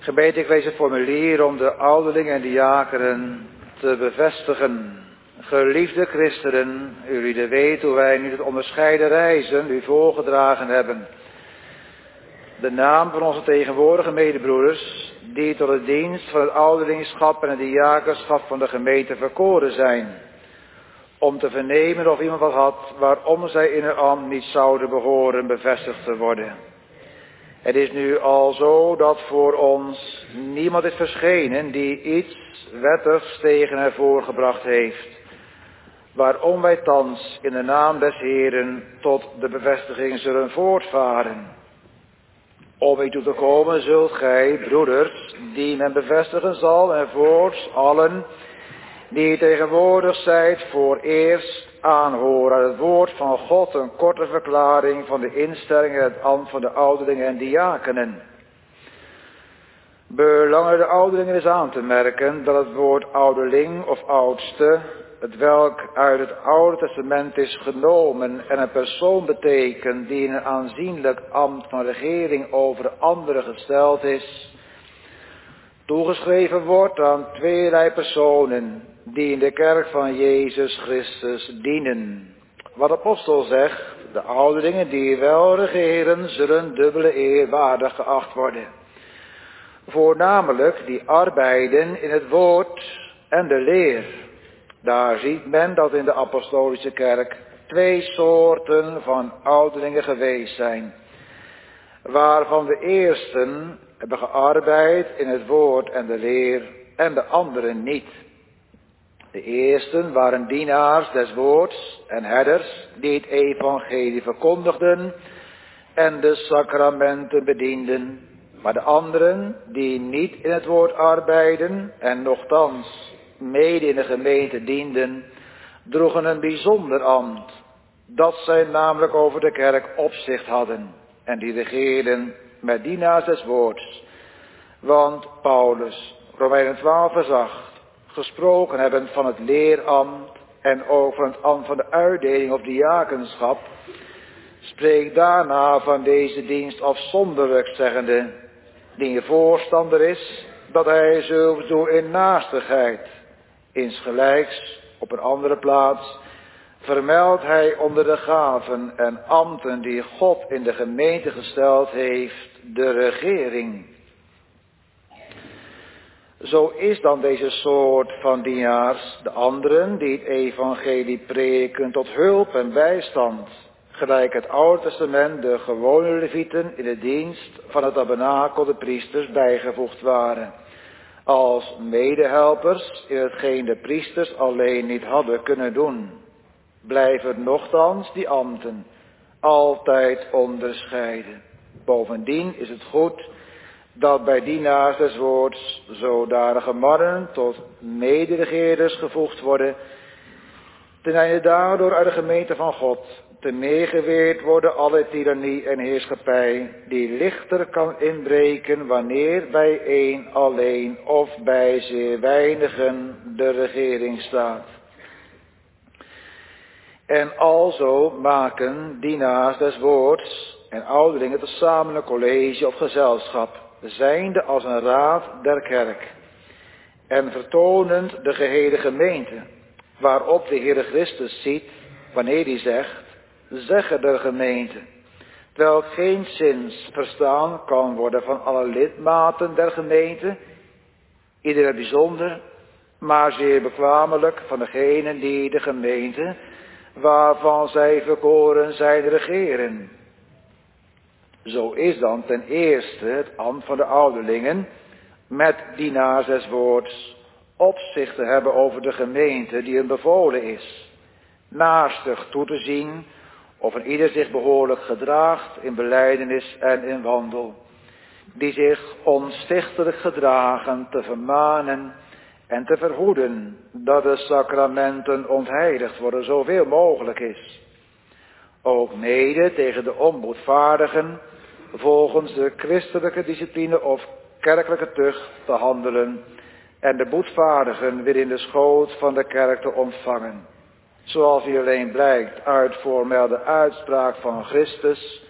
Gemeente, ik lees het formulier om de ouderlingen en diakenen te bevestigen. Geliefde christenen, jullie de weet hoe wij nu het onderscheiden reizen u voorgedragen hebben. De naam van onze tegenwoordige medebroeders, die tot de dienst van het ouderlingschap en het diakenschap van de gemeente verkoren zijn. Om te vernemen of iemand wat had waarom zij in hun ambt niet zouden behoren bevestigd te worden. Het is nu al zo dat voor ons niemand is verschenen die iets wettigs tegen hen voorgebracht heeft. Waarom wij thans in de naam des Heeren tot de bevestiging zullen voortvaren. Om u toe te komen zult gij, broeders, die men bevestigen zal en voorts allen die tegenwoordig zijt, voor eerst aanhoren uit het woord van God een korte verklaring van de instelling en het ambt van de ouderlingen en diakenen. Belangrijk de ouderlingen is aan te merken dat het woord ouderling of oudste, het welk uit het Oude Testament is genomen en een persoon betekent die in een aanzienlijk ambt van regering over anderen gesteld is, toegeschreven wordt aan tweelei personen die in de kerk van Jezus Christus dienen. Wat de apostel zegt, de ouderlingen die wel regeren, zullen dubbele eer waardig geacht worden. Voornamelijk die arbeiden in het woord en de leer. Daar ziet men dat in de apostolische kerk twee soorten van ouderlingen geweest zijn. Waarvan de eersten hebben gearbeid in het woord en de leer en de anderen niet. De eersten waren dienaars des woords en herders die het evangelie verkondigden en de sacramenten bedienden. Maar de anderen die niet in het woord arbeiden en nochtans mede in de gemeente dienden, droegen een bijzonder ambt. Dat zij namelijk over de kerk opzicht hadden en die regeerden met dienaars des woords. Want Paulus, Romeinen twaalf vers acht, gesproken hebben van het leerambt en over het ambt van de uitdeling of diakenschap, spreekt daarna van deze dienst afzonderlijk, zeggende, die je voorstander is, dat hij zulks doet in naastigheid. Insgelijks, op een andere plaats, vermeldt hij onder de gaven en ambten die God in de gemeente gesteld heeft, de regering. Zo is dan deze soort van dienaars de anderen die het evangelie preken tot hulp en bijstand, gelijk het Oude Testament de gewone levieten in de dienst van het tabernakel de priesters bijgevoegd waren, als medehelpers in hetgeen de priesters alleen niet hadden kunnen doen. Blijven nochtans die ambten altijd onderscheiden. Bovendien is het goed dat bij dienaars des woords zodanige mannen tot mederegeerders gevoegd worden, ten einde daardoor uit de gemeente van God te meegeweerd worden alle tirannie en heerschappij, die lichter kan inbreken wanneer bij één alleen of bij zeer weinigen de regering staat. En alzo maken dienaars des woords en ouderlingen tezamen een college of gezelschap, zijnde als een raad der kerk, en vertonend de gehele gemeente, waarop de Heere Christus ziet, wanneer hij zegt, zeggen der gemeente, terwijl geen zins verstaan kan worden van alle lidmaten der gemeente, ieder bijzonder, maar zeer bekwamelijk van degenen die de gemeente, waarvan zij verkoren zijn, regeren. Zo is dan ten eerste het ambt van de ouderlingen, met dienaars des woords, opzicht te hebben over de gemeente die hun bevolen is, naastig toe te zien of een ieder zich behoorlijk gedraagt in belijdenis en in wandel, die zich onstichtelijk gedragen te vermanen en te verhoeden dat de sacramenten ontheiligd worden zoveel mogelijk is. Ook mede tegen de onboedvaardigen volgens de christelijke discipline of kerkelijke tucht te handelen en de boetvaardigen weer in de schoot van de kerk te ontvangen. Zoals hier alleen blijkt uit voormelde uitspraak van Christus,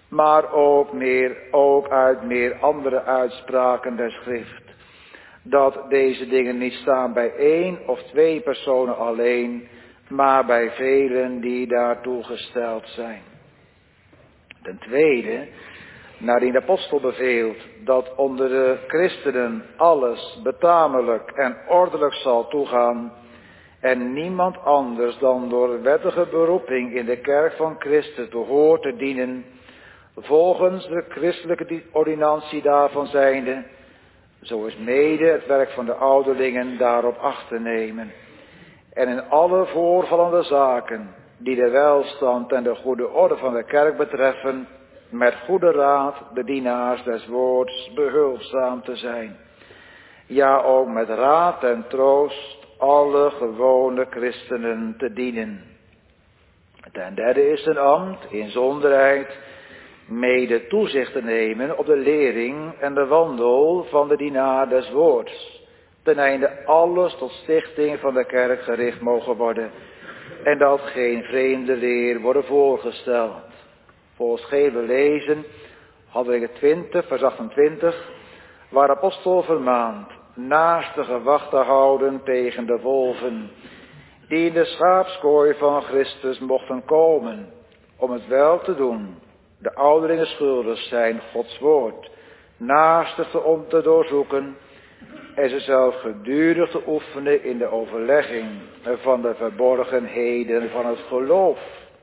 maar ook, meer, ook uit meer andere uitspraken der schrift, dat deze dingen niet staan bij één of twee personen alleen, maar bij velen die daartoe gesteld zijn. Ten tweede, naardien de apostel beveelt dat onder de christenen alles betamelijk en ordelijk zal toegaan, en niemand anders dan door wettige beroeping in de kerk van Christus behoort te dienen, volgens de christelijke ordinantie daarvan zijnde, zo is mede het werk van de ouderlingen daarop acht te nemen. En in alle voorvallende zaken, die de welstand en de goede orde van de kerk betreffen, met goede raad de dienaars des woords behulpzaam te zijn. Ja, ook met raad en troost alle gewone christenen te dienen. Ten derde is een ambt, inzonderheid, mede toezicht te nemen op de lering en de wandel van de dienaar des woords, ten einde alles tot stichting van de kerk gericht mogen worden, en dat geen vreemde leer worden voorgesteld. Volgens gele lezen, Handelingen twintig, vers achtentwintig, waar de apostel vermaant naastige wacht te houden tegen de wolven, die in de schaapskooi van Christus mochten komen, om het wel te doen, de ouderlingen schuldig zijn Gods woord, naastig te om te doorzoeken, en ze zelf gedurig te oefenen in de overlegging van de verborgenheden van het geloof.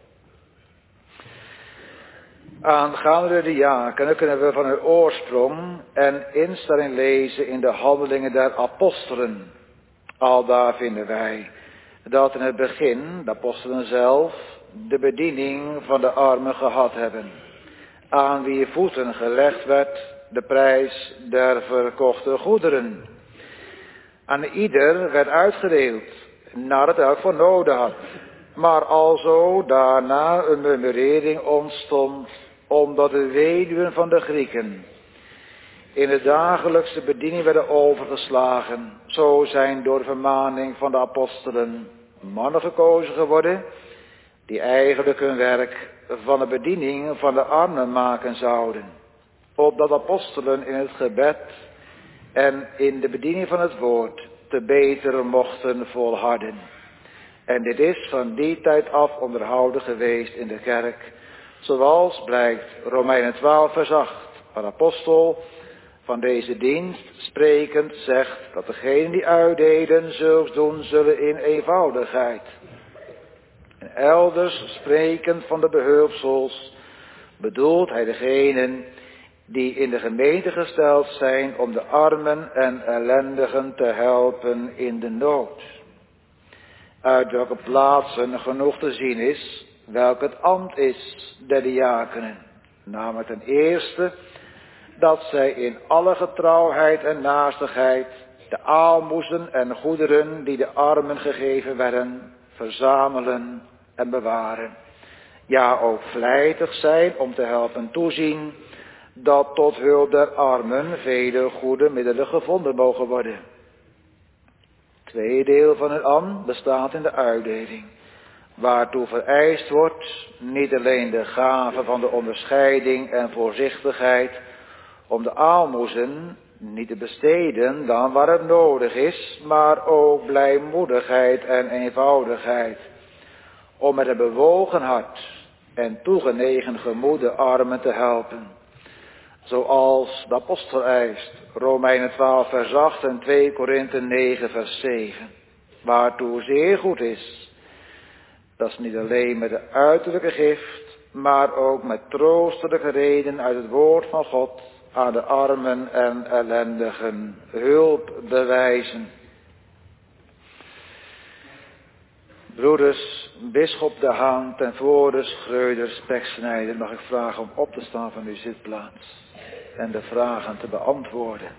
Aangaande de diakenen kunnen we van hun oorsprong en instelling lezen in de handelingen der apostelen. Aldaar vinden wij dat in het begin de apostelen zelf de bediening van de armen gehad hebben, aan wie voeten gelegd werd de prijs der verkochte goederen. Aan ieder werd uitgedeeld, naar het elk voor noden had, maar alzo daarna een murmurering ontstond, omdat de weduwen van de Grieken in de dagelijkse bediening werden overgeslagen. Zo zijn door de vermaning van de apostelen mannen gekozen geworden, die eigenlijk hun werk van de bediening van de armen maken zouden, opdat apostelen in het gebed en in de bediening van het woord te beter mochten volharden. En dit is van die tijd af onderhouden geweest in de kerk, zoals blijkt Romeinen twaalf vers acht, waar de apostel van deze dienst sprekend zegt dat degenen die uitdeden zulks doen zullen in eenvoudigheid. En elders sprekend van de behulpsels bedoelt hij degenen die in de gemeente gesteld zijn om de armen en ellendigen te helpen in de nood. Uit welke plaatsen genoeg te zien is welk het ambt is der diakenen. Namelijk ten eerste dat zij in alle getrouwheid en naastigheid de aalmoezen en goederen die de armen gegeven werden, verzamelen en bewaren. Ja, ook vlijtig zijn om te helpen toezien dat tot hulp der armen vele goede middelen gevonden mogen worden. Het tweede deel van het ambt bestaat in de uitdeling, waartoe vereist wordt niet alleen de gave van de onderscheiding en voorzichtigheid om de aalmoezen niet te besteden dan waar het nodig is, maar ook blijmoedigheid en eenvoudigheid, om met een bewogen hart en toegenegen gemoed de armen te helpen. Zoals de apostel eist, Romeinen twaalf vers acht en twee Korinthe negen vers zeven, waartoe zeer goed is, dat is niet alleen met de uiterlijke gift, maar ook met troostelijke reden uit het woord van God aan de armen en ellendigen hulp bewijzen. Broeders, bisschop De Haan, ten voorde Schreuder, Speksnijder, mag ik vragen om op te staan van uw zitplaats en de vragen te beantwoorden.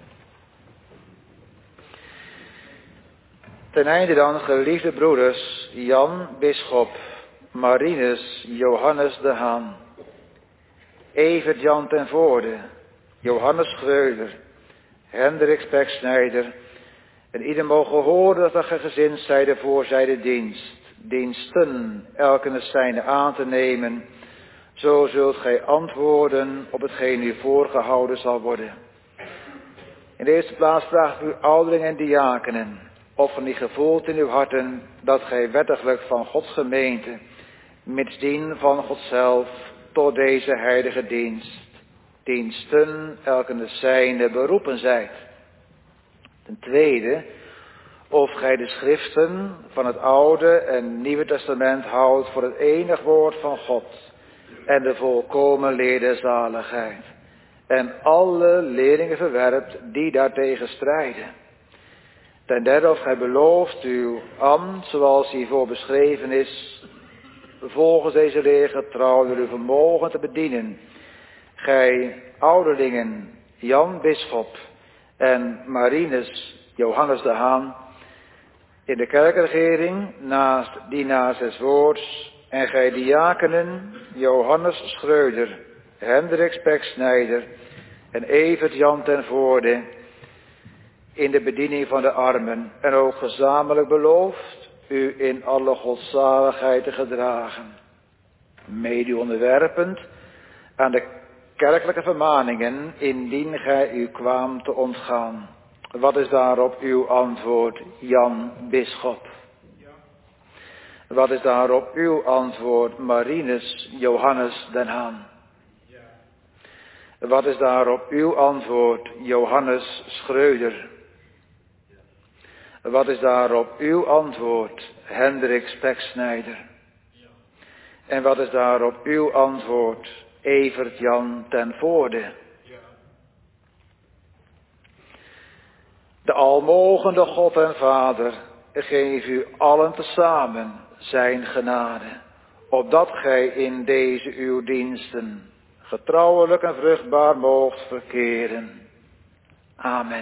Ten einde dan, geliefde broeders, Jan, bisschop, Marinus, Johannes De Haan, Evert Jan ten voorde, Johannes Schreuder, Hendrik Speksnijder, en ieder mogen horen dat er gezind zijde voor zij de dienst, diensten, elk in het zijne aan te nemen, Zo zult gij antwoorden op hetgeen u voorgehouden zal worden. In de eerste plaats vraagt u ouderlingen en diakenen, of van die gevoeld in uw harten, dat gij wettiglijk van Gods gemeente, mitsdien van God zelf, tot deze heilige dienst, diensten, elk in de zijne beroepen zijt. Ten tweede, of gij de schriften van het Oude en Nieuwe Testament houdt voor het enig woord van God en de volkomen leer der zaligheid. En alle leerlingen verwerpt die daartegen strijden. Ten derde, of gij belooft uw ambt, zoals hiervoor beschreven is, volgens deze leer getrouw door uw vermogen te bedienen. Gij ouderlingen, Jan Bisschop en Marinus Johannes de Haan, in de kerkregering, naast dienaars des woords, en gij diakenen, Johannes Schreuder, Hendrik Speksnijder en Evert Jan ten Voorde, in de bediening van de armen, en ook gezamenlijk belooft u in alle godzaligheid te gedragen, mede onderwerpend aan de kerkelijke vermaningen, indien gij u kwaamt te ontgaan. Wat is daarop uw antwoord, Jan Bisschop? Wat is daarop uw antwoord, Marinus Johannes den Haan? Wat is daarop uw antwoord, Johannes Schreuder? Wat is daarop uw antwoord, Hendrik Speksnijder? En wat is daarop uw antwoord, Evert Jan ten Voorde? De almogende God en Vader geef u allen tezamen zijn genade, opdat gij in deze uw diensten getrouwelijk en vruchtbaar moogt verkeren. Amen.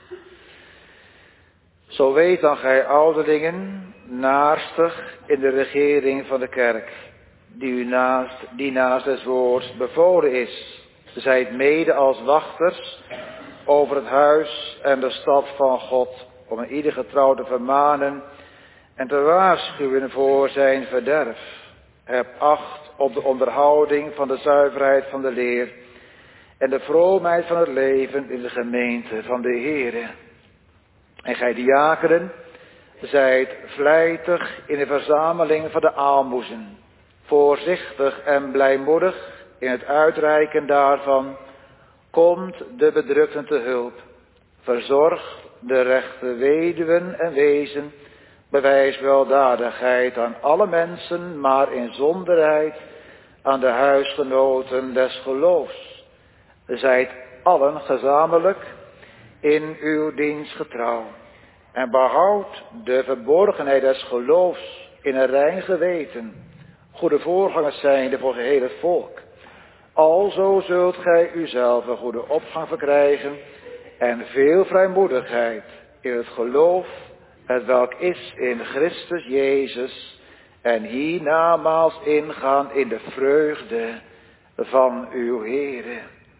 Zo weet dan gij ouderlingen, naarstig in de regering van de kerk, die u naast, die naast des woords bevolen is, zijt mede als wachters over het huis en de stad van God, om in ieder getrouw te vermanen en te waarschuwen voor zijn verderf. Heb acht op de onderhouding van de zuiverheid van de leer en de vroomheid van het leven in de gemeente van de Heere. En gij diakenen, zijt vlijtig in de verzameling van de aalmoezen, voorzichtig en blijmoedig in het uitreiken daarvan. Komt de bedrukten te hulp, verzorgt de rechte weduwen en wezen, bewijs weldadigheid aan alle mensen, maar in zonderheid aan de huisgenoten des geloofs. Zijt allen gezamenlijk in uw dienst getrouw en behoud de verborgenheid des geloofs in een rein geweten, goede voorgangers zijnde voor geheel het volk. Alzo zult gij uzelf een goede opgang verkrijgen en veel vrijmoedigheid in het geloof, het welk is in Christus Jezus, en hiernamaals ingaan in de vreugde van uw Heere.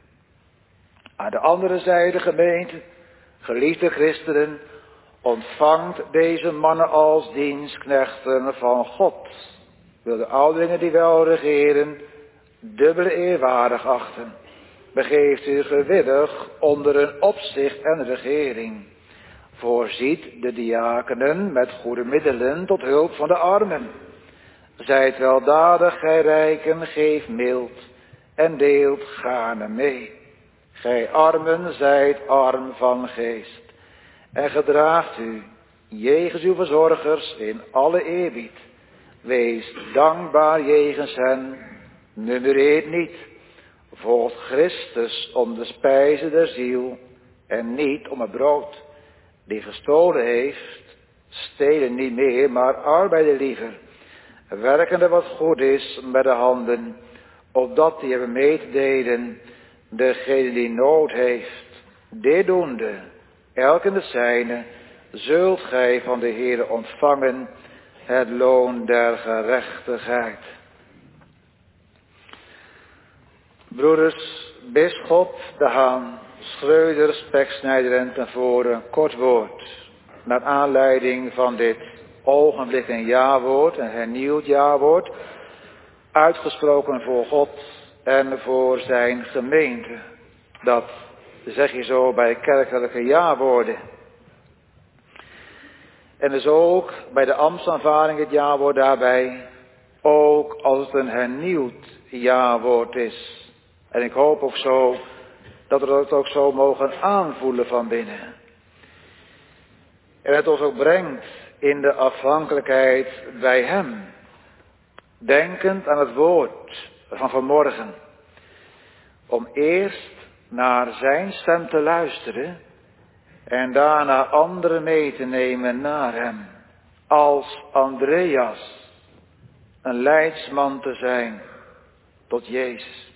Aan de andere zijde, gemeente, geliefde christenen, ontvangt deze mannen als dienstknechten van God. Wil de ouderlingen die wel regeren dubbel eerwaardig achten. Begeeft u gewillig onder een opzicht en regering. Voorziet de diakenen met goede middelen tot hulp van de armen. Zijt weldadig, gij rijken, geef mild en deelt gaarne mee. Gij armen zijt arm van geest en gedraagt u jegens uw verzorgers in alle eerbied. Wees dankbaar jegens hen, nummereert niet, volgt Christus om de spijze der ziel en niet om het brood. Die gestolen heeft, stelen niet meer, maar arbeiden liever, werkende wat goed is met de handen, opdat die hebben mee te delen degene die nood heeft. Dit doende, elk in de zijne, zult gij van de Heere ontvangen het loon der gerechtigheid. Broeders, Bisschop de Haan, Schreuder, Speksnijder en ten Voorde, een kort woord. Naar aanleiding van dit ogenblik een jawoord, een hernieuwd jawoord, uitgesproken voor God en voor zijn gemeente. Dat zeg je zo bij kerkelijke jawoorden. En dus ook bij de ambtsaanvaarding het jawoord daarbij, ook als het een hernieuwd jawoord is. En ik hoop ook zo dat we het ook zo mogen aanvoelen van binnen. En het ons ook brengt in de afhankelijkheid bij hem. Denkend aan het woord van vanmorgen. Om eerst naar zijn stem te luisteren en daarna anderen mee te nemen naar hem. Als Andreas, een leidsman te zijn tot Jezus.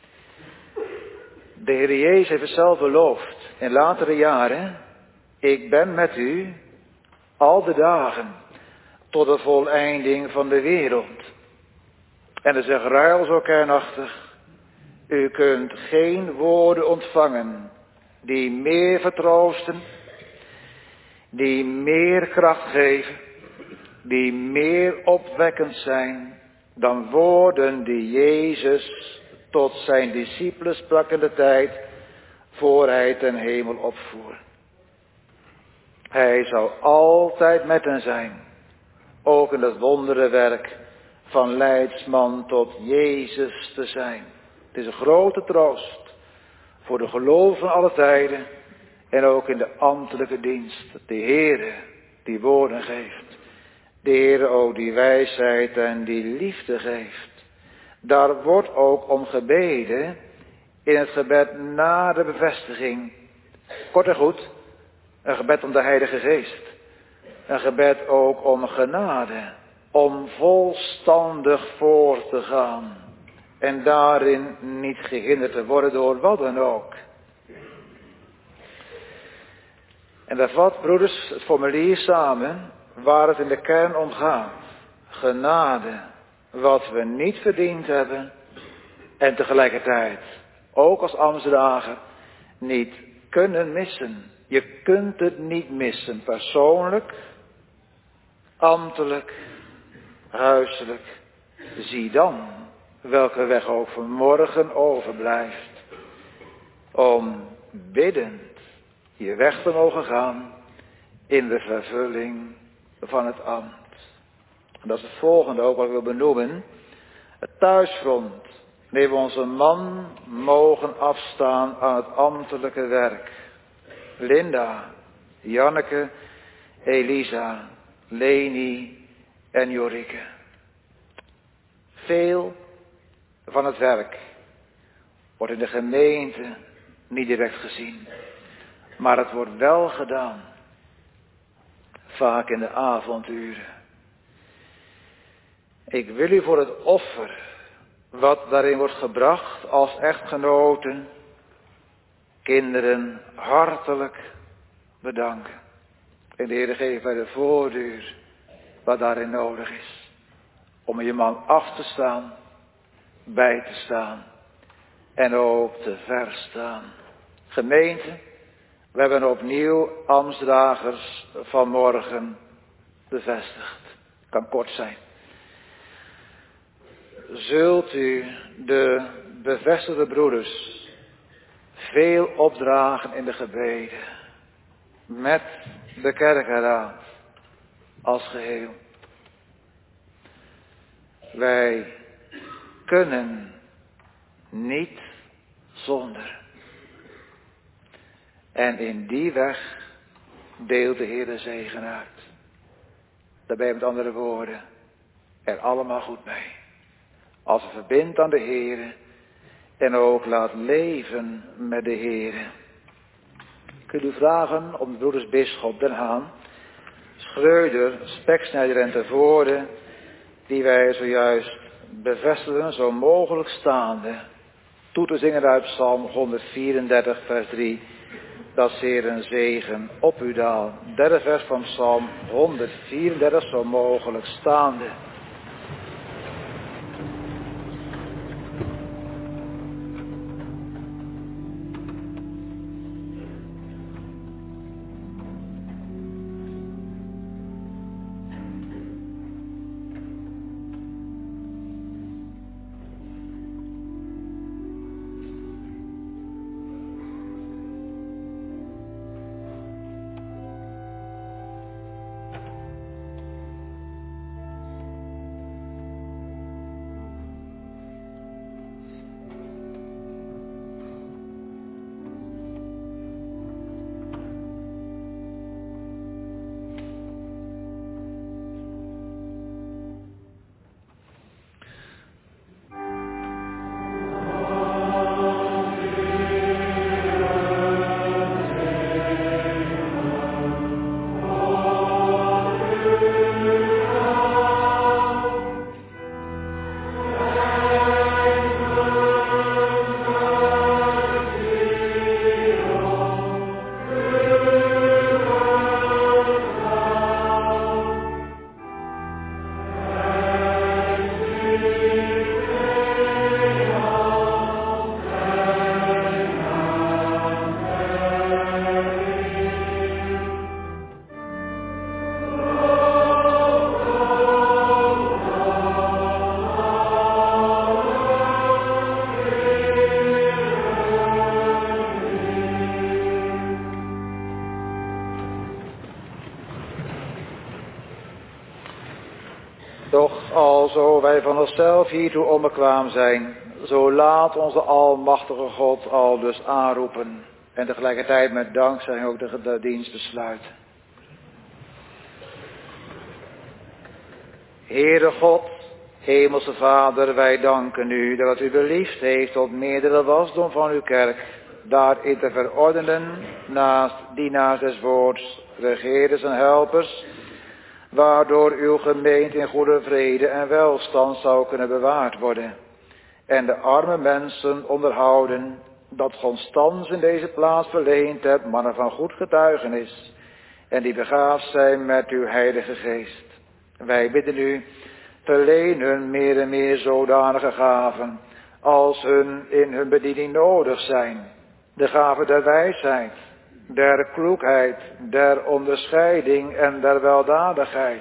De Heer Jezus heeft het zelf beloofd in latere jaren. Ik ben met u al de dagen tot de voleinding van de wereld. En er zegt Ruil zo kernachtig. U kunt geen woorden ontvangen die meer vertroosten, die meer kracht geven, die meer opwekkend zijn dan woorden die Jezus tot zijn discipelen sprak in de tijd voor hij ten hemel opvoer. Hij zal altijd met hen zijn, ook in het wonderenwerk van leidsman tot Jezus te zijn. Het is een grote troost voor de gelovigen van alle tijden en ook in de ambtelijke dienst. De Heere die woorden geeft. De Heere ook die wijsheid en die liefde geeft. Daar wordt ook om gebeden in het gebed na de bevestiging. Kort en goed, een gebed om de Heilige Geest. Een gebed ook om genade. Om volstandig voor te gaan. En daarin niet gehinderd te worden door wat dan ook. En daar vat, broeders, het formulier samen waar het in de kern om gaat. Genade, wat we niet verdiend hebben. En tegelijkertijd, ook als ambtsdrager, niet kunnen missen. Je kunt het niet missen, persoonlijk, ambtelijk, huiselijk. Zie dan welke weg ook vanmorgen overblijft. Om biddend je weg te mogen gaan in de vervulling van het ambt. En dat is het volgende ook wat ik wil benoemen. Het thuisfront. Wanneer we onze man mogen afstaan aan het ambtelijke werk. Linda, Janneke, Elisa, Leni en Jorike. Veel van het werk wordt in de gemeente niet direct gezien. Maar het wordt wel gedaan. Vaak in de avonduren. Ik wil u voor het offer wat daarin wordt gebracht als echtgenoten, kinderen, hartelijk bedanken. En de Heer geeft bij de voordeur wat daarin nodig is. Om je man af te staan, bij te staan en ook te verstaan. Gemeente, we hebben opnieuw ambtsdragers vanmorgen bevestigd. Kan kort zijn. Zult u de bevestigde broeders veel opdragen in de gebeden. Met de kerkenraad als geheel. Wij kunnen niet zonder. En in die weg deelt de Heer de zegen uit. Daarbij met andere woorden, er allemaal goed mee. Als we verbindt aan de Heer en ook laat leven met de Heer. Ik wil u vragen om de broeders Bisschop Den Haan, Schreuder, Speksnijder en Tervoorde, die wij zojuist bevestigen, zo mogelijk staande, toe te zingen uit Psalm honderdvierendertig vers drie. Dat zeer een zegen op u daal. Derde vers van Psalm honderdvierendertig, zo mogelijk staande. Doch alzo wij van onszelf hiertoe onbekwaam zijn, zo laat onze almachtige God al dus aanroepen en tegelijkertijd met dankzij ook de, de dienst besluiten. Heere God, Hemelse Vader, wij danken u dat u beliefd heeft tot meerdere wasdom van uw kerk, daarin te verordenen, naast dienaars des woords, regeerders en helpers, waardoor uw gemeente in goede vrede en welstand zou kunnen bewaard worden. En de arme mensen onderhouden, dat constans in deze plaats verleend hebt, mannen van goed getuigenis, en die begaafd zijn met uw heilige geest. Wij bidden u, verleen hun meer en meer zodanige gaven, als hun in hun bediening nodig zijn. De gaven der wijsheid, der kloekheid, der onderscheiding en der weldadigheid.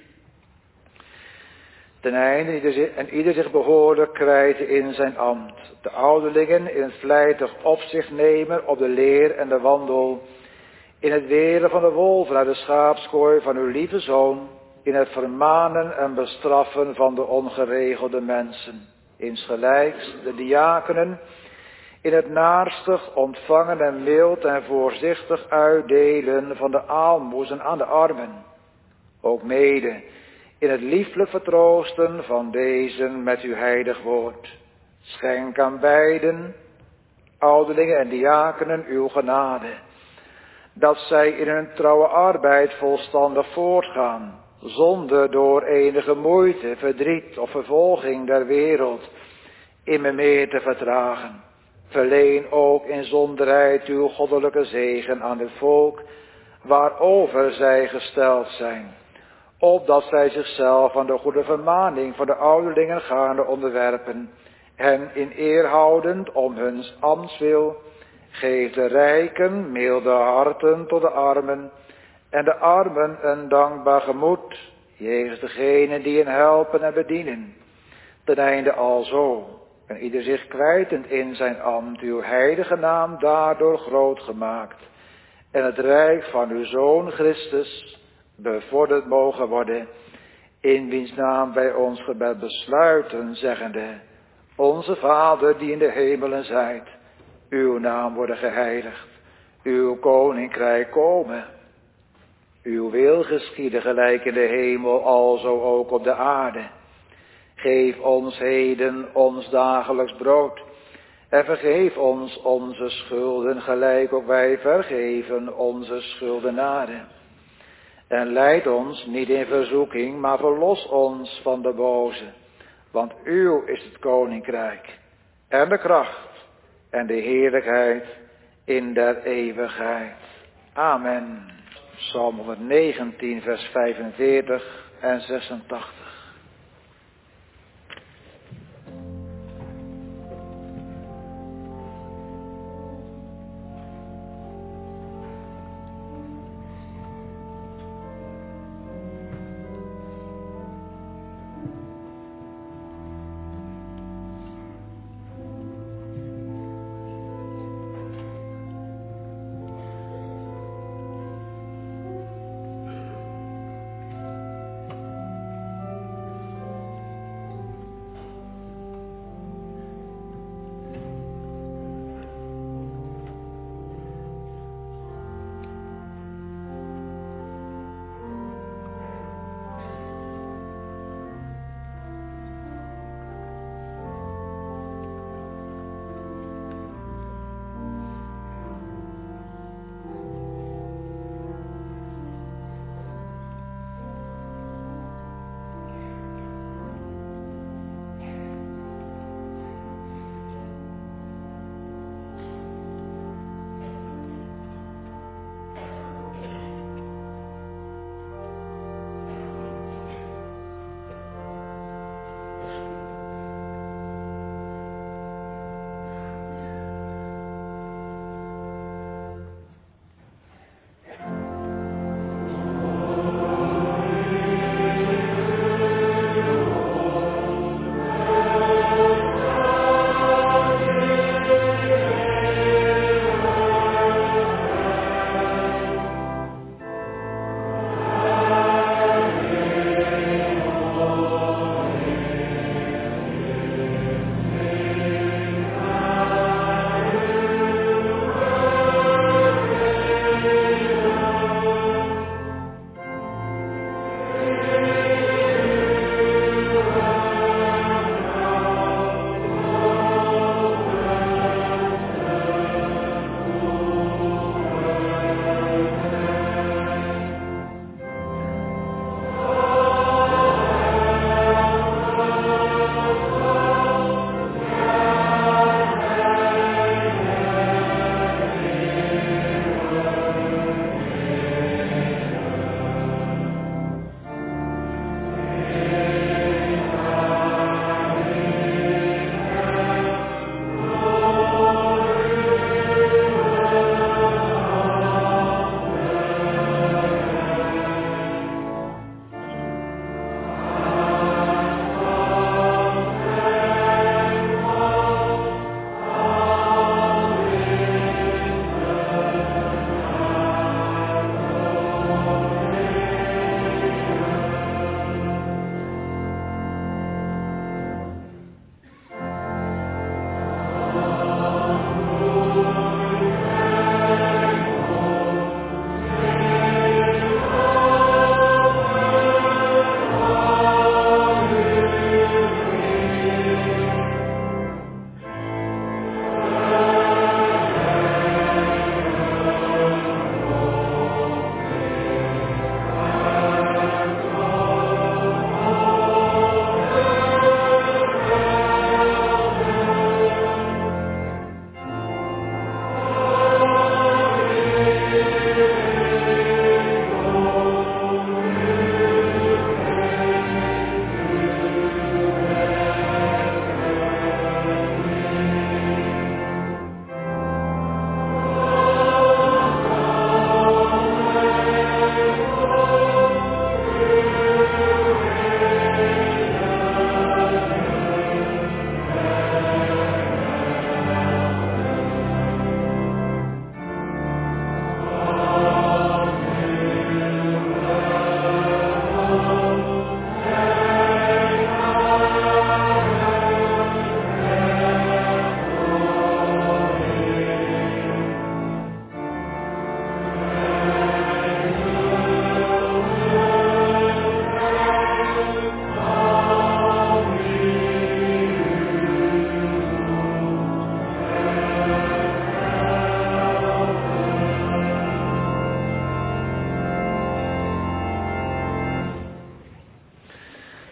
Ten einde ieder zich, en ieder zich behoorlijk krijten in zijn ambt. De ouderlingen in het vlijtig opzicht nemen op de leer en de wandel. In het weren van de wolven uit de schaapskooi van uw lieve Zoon. In het vermanen en bestraffen van de ongeregelde mensen. Insgelijks de diakenen. In het naarstig ontvangen en mild en voorzichtig uitdelen van de aalmoezen aan de armen. Ook mede in het lieflijk vertroosten van deze met uw heilig woord. Schenk aan beiden, ouderlingen en diakenen, uw genade. Dat zij in hun trouwe arbeid volstandig voortgaan. Zonder door enige moeite, verdriet of vervolging der wereld immer meer te vertragen. Verleen ook in zonderheid uw goddelijke zegen aan het volk, waarover zij gesteld zijn, opdat zij zichzelf aan de goede vermaning van de ouderlingen gaarne onderwerpen, hen in eer houdend om huns ambtswil, geef de rijken milde harten tot de armen, en de armen een dankbaar gemoed, jegens degenen die hen helpen en bedienen, ten einde alzo, en ieder zich kwijtend in zijn ambt, uw heilige naam daardoor groot gemaakt, en het rijk van uw Zoon Christus bevorderd mogen worden, in wiens naam wij ons gebed besluiten, zeggende, onze Vader die in de hemelen zijt, uw naam worden geheiligd, uw koninkrijk komen, uw wil geschieden gelijk in de hemel, alzo ook op de aarde. Geef ons heden ons dagelijks brood. En vergeef ons onze schulden, gelijk ook wij vergeven onze schuldenaren. En leid ons niet in verzoeking, maar verlos ons van de boze. Want uw is het koninkrijk, en de kracht, en de heerlijkheid in der eeuwigheid. Amen. Psalm honderdnegentien, vers vijfenveertig en zesentachtig.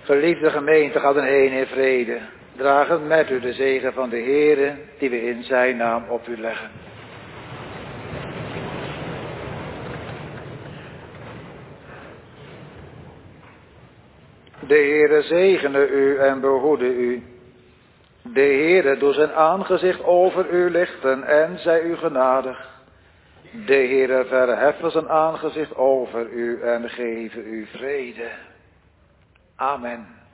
Geliefde gemeente, gaat een heen in vrede. Dragen met u de zegen van de Heere, die we in zijn naam op u leggen. De Heere zegene u en behoede u. De Heere doet zijn aangezicht over u lichten en zij u genadig. De Heere verheffen zijn aangezicht over u en geven u vrede. Amen.